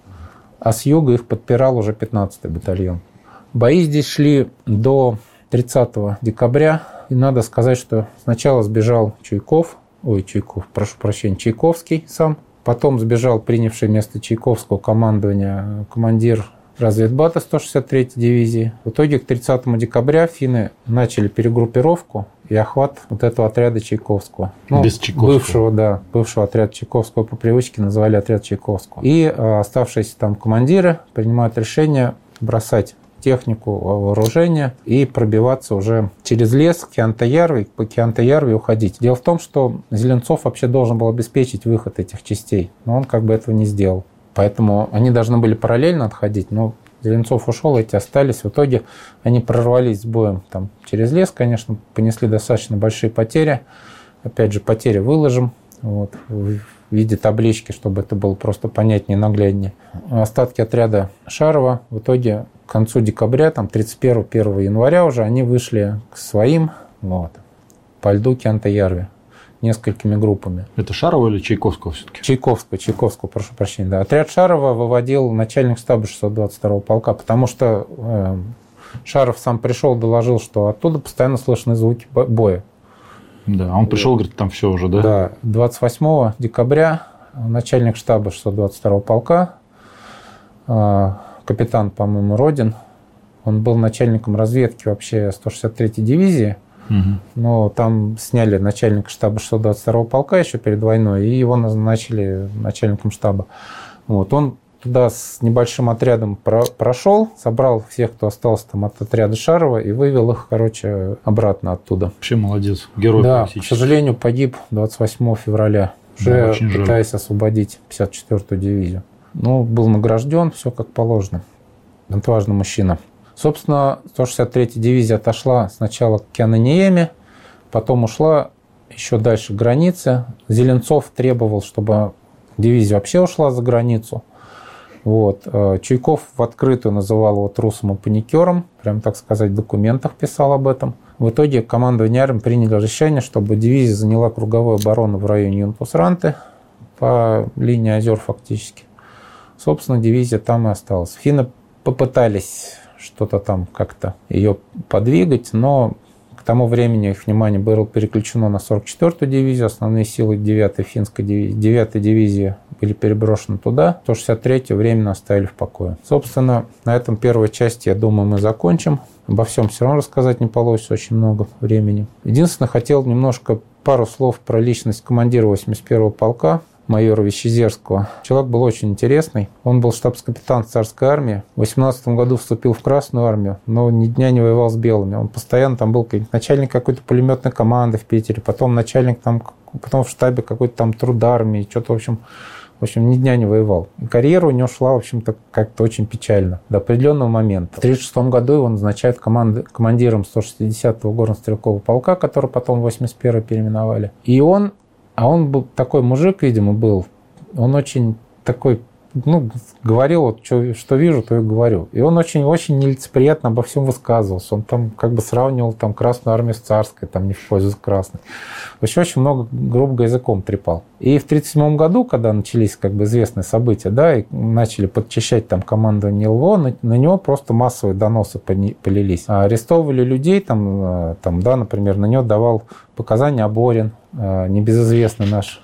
а с юга их подпирал уже пятнадцатый батальон. Бои здесь шли до тридцатого декабря. И надо сказать, что сначала сбежал Чуйков, ой, Чуйков, прошу прощения, Чайковский сам, потом сбежал принявший место Чайковского командования командир разведбата сто шестьдесят третьей дивизии. В итоге к тридцатому декабря финны начали перегруппировку и охват вот этого отряда Чайковского. Ну, без Чайковского. Бывшего, да, бывшего отряда Чайковского по привычке называли отряд Чайковского. И э, оставшиеся там командиры принимают решение бросать технику, вооружение и пробиваться уже через лес к Кианта-Ярви, по Кианта-Ярви уходить. Дело в том, что Зеленцов вообще должен был обеспечить выход этих частей, но он как бы этого не сделал. Поэтому они должны были параллельно отходить, но Зеленцов ушел, эти остались. В итоге они прорвались с боем там, через лес, конечно, понесли достаточно большие потери. Опять же, потери выложим вот, в виде таблички, чтобы это было просто понятнее, нагляднее. Остатки отряда Шарова в итоге к концу декабря, там тридцать первого — первого января уже, они вышли к своим вот, по льду Кианта-Ярви несколькими группами. Это Шарова или Чайковского все-таки? Чайковского, Чайковского, прошу прощения. Да. Отряд Шарова выводил начальник штаба шестьсот двадцать второго полка, потому что э, Шаров сам пришел, доложил, что оттуда постоянно слышны звуки боя. Да, он пришел, говорит, там все уже, да? Да, двадцать восьмого декабря начальник штаба шестьсот двадцать второго полка, э, капитан, по-моему, Родин, он был начальником разведки вообще сто шестьдесят третьей дивизии, Угу. Но там сняли начальника штаба шестьсот двадцать второго полка еще перед войной, и его назначили начальником штаба. Вот. Он туда с небольшим отрядом про- прошел, собрал всех, кто остался там от отряда Шарова, и вывел их, короче, обратно оттуда. Вообще молодец, герой. Да, к сожалению, погиб двадцать восьмого февраля, уже да, пытаясь жаль. освободить пятьдесят четвёртую дивизию. Ну, был награжден, все как положено. Отважный мужчина. Собственно, сто шестьдесят третья дивизия отошла сначала к Киананиеме, потом ушла еще дальше к границе. Зеленцов требовал, чтобы дивизия вообще ушла за границу. Вот. Чуйков в открытую называл его трусом и паникером, прям, так сказать, в документах писал об этом. В итоге командование армии приняло решение, чтобы дивизия заняла круговую оборону в районе Юнпус-Ранты по линии озер фактически. Собственно, дивизия там и осталась. Финны попытались что-то там как-то ее подвигать, но к тому времени их внимание было переключено на сорок четвёртую дивизию, основные силы девятой финской дивизии, девятой дивизии были переброшены туда, сто шестьдесят третью временно оставили в покое. Собственно, на этом первой части, я думаю, мы закончим. Обо всем все равно рассказать не получится, очень много времени. Единственное, хотел немножко пару слов про личность командира восемьдесят первого полка, майора Вещезерского. Человек был очень интересный. Он был штабс-капитан царской армии. В восемнадцатом году вступил в Красную армию, но ни дня не воевал с белыми. Он постоянно там был начальник какой-то пулеметной команды в Питере, потом начальник там, потом в штабе какой-то там трудармии, что-то, в общем, в общем, ни дня не воевал. И карьера у него шла, в общем-то, как-то очень печально до определенного момента. В тысяча девятьсот тридцать шестом году его назначают команды, командиром сто шестидесятого горно-стрелкового полка, который потом в восемьдесят первый переименовали. И он А он был такой мужик, видимо, был. Он очень такой, ну, говорил, вот, что, что вижу, то и говорю. И он очень-очень нелицеприятно обо всем высказывался. Он там как бы сравнивал там Красную армию с царской, там не в пользу красной. Вообще очень много грубо языком трепал. И в тридцать седьмом году, когда начались как бы известные события, да, и начали подчищать там командование ЛВО, на, на него просто массовые доносы полились. Арестовывали людей, там, там, да, например, на него давал показания Аборин, небезызвестный наш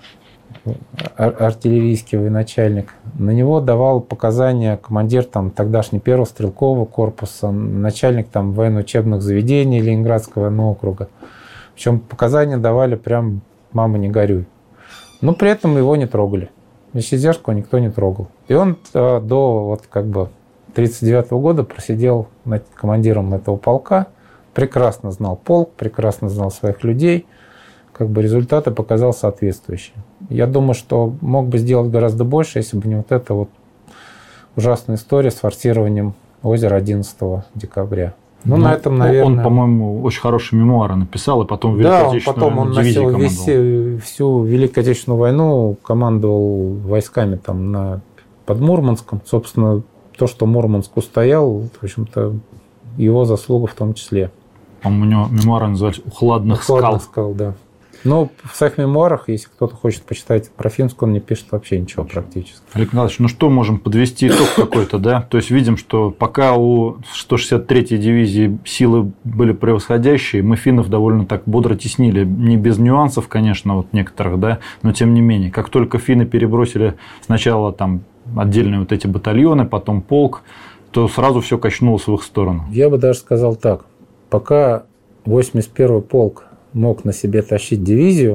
артиллерийский военачальник. На него давал показания командир там, тогдашний первого стрелкового корпуса, начальник там, военно-учебных заведений Ленинградского военного округа. Причем показания давали прям «мама, не горюй». Но при этом его не трогали. Вещезерского никто не трогал. И он до вот, как бы, тридцать девятого года просидел над командиром этого полка, прекрасно знал полк, прекрасно знал своих людей. Как бы результаты показал соответствующие. Я думаю, что мог бы сделать гораздо больше, если бы не вот эта вот ужасная история с форсированием озера одиннадцатого декабря. Ну, ну, на этом, наверное... Он, по-моему, очень хорошие мемуары написал, и потом Великую да, Отечественную потом он дивизию носил весь, всю Великую Отечественную войну, командовал войсками там на, под Мурманском. Собственно, то, что Мурманск устоял, в общем-то, его заслуга в том числе. По-моему, у него мемуары назывались «У хладных скал». «Хладных скал», да. Но в своих мемуарах, если кто-то хочет почитать про Финскую, он не пишет вообще ничего практически. Олег Николаевич, ну что, можем подвести итог какой-то, да? То есть видим, что пока у сто шестьдесят третьей дивизии силы были превосходящие, мы финнов довольно так бодро теснили. Не без нюансов, конечно, вот некоторых, да, но тем не менее. Как только финны перебросили сначала там отдельные вот эти батальоны, потом полк, то сразу все качнулось в их сторону. Я бы даже сказал так. Пока восемьдесят первый полк мог на себе тащить дивизию,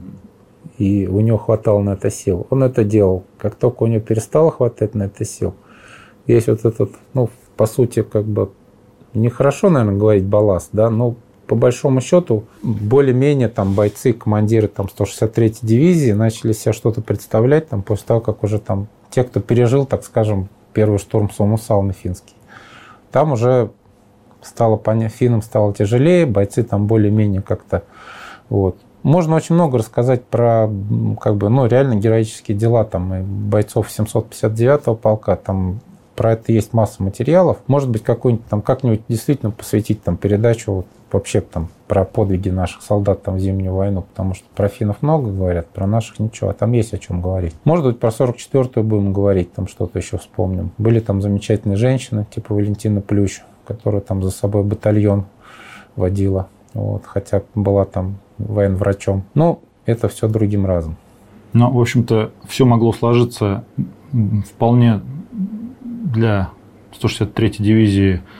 и у него хватало на это сил, он это делал. Как только у него перестало хватать на это сил, есть вот этот, ну, по сути, как бы, нехорошо, наверное, говорить балласт, да, но по большому счету, более-менее там бойцы, командиры там сто шестьдесят третьей дивизии начали себе что-то представлять там после того, как уже там те, кто пережил, так скажем, первый штурм Suomussalmi финский, там уже стало понятно, финнам стало тяжелее, бойцы там более-менее как-то вот. Можно очень много рассказать про, как бы, ну, реально героические дела там, и бойцов семьсот пятьдесят девятого полка, там про это есть масса материалов. Может быть, какой-нибудь там как-нибудь действительно посвятить там передачу вот, вообще там про подвиги наших солдат там в Зимнюю войну, потому что про финнов много говорят, про наших ничего, а там есть о чем говорить. Может быть, про сорок четвёртую будем говорить, там что-то еще вспомним. Были там замечательные женщины, типа Валентина Плющ, которая там за собой батальон водила, вот, хотя была там военврачом. Но это все другим разом. Ну, в общем-то, все могло сложиться вполне для сто шестьдесят третьей дивизии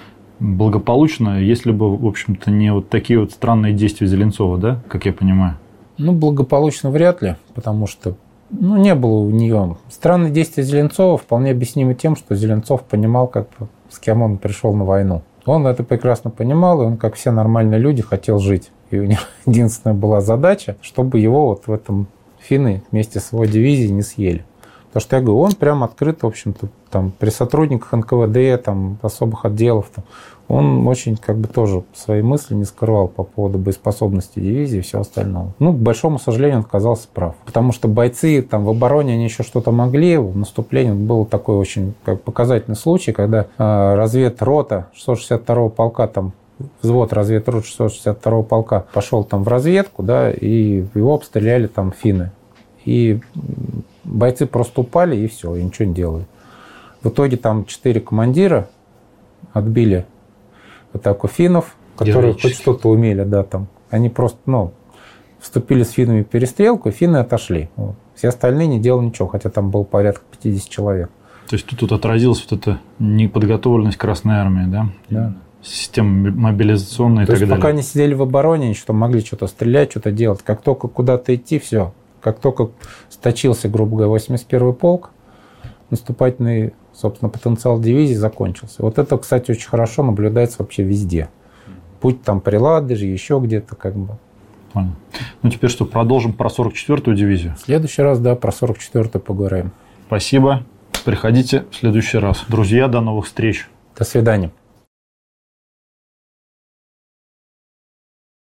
благополучно, если бы, в общем-то, не вот такие вот странные действия Зеленцова, да, как я понимаю? Ну, благополучно вряд ли, потому что ну, не было у нее. Странные действия Зеленцова вполне объяснимы тем, что Зеленцов понимал, как, с кем он пришел на войну. Он это прекрасно понимал, и он, как все нормальные люди, хотел жить. И у него единственная была задача, чтобы его вот в этом финны вместе с его дивизией не съели. Потому что я говорю, он прям открыт, в общем-то, там, при сотрудниках эн ка вэ дэ, там, особых отделов, там, он очень как бы тоже свои мысли не скрывал по поводу боеспособности дивизии и всего остального. Ну, к большому сожалению, он оказался прав. Потому что бойцы там в обороне, они еще что-то могли, в наступлении был такой очень как, показательный случай, когда э, разведрота шестьсот шестьдесят второго полка, там, взвод разведроты шестьсот шестьдесят второго полка пошел там в разведку, да, и его обстреляли там финны. И бойцы просто упали, и все, и ничего не делали. В итоге там четыре командира отбили атаку финнов, которые хоть что-то умели, да, там. Они просто, ну, вступили с финнами в перестрелку, и финны отошли. Вот. Все остальные не делали ничего, хотя там было порядка пятьдесят человек. То есть тут, тут отразилась вот эта неподготовленность Красной Армии, да? Да. Система мобилизационная и так далее. То есть пока они сидели в обороне, они что могли что-то стрелять, что-то делать. Как только куда-то идти, все. Как только сточился, грубо говоря, восемьдесят первый полк, наступательный, собственно, потенциал дивизии закончился. Вот это, кстати, очень хорошо наблюдается вообще везде. Будь там при Ладыже, еще где-то как бы. Понял. Ну, теперь что, продолжим про сорок четвёртую дивизию? В следующий раз, да, про сорок четвёртую поговорим. Спасибо. Приходите в следующий раз. Друзья, до новых встреч. До свидания.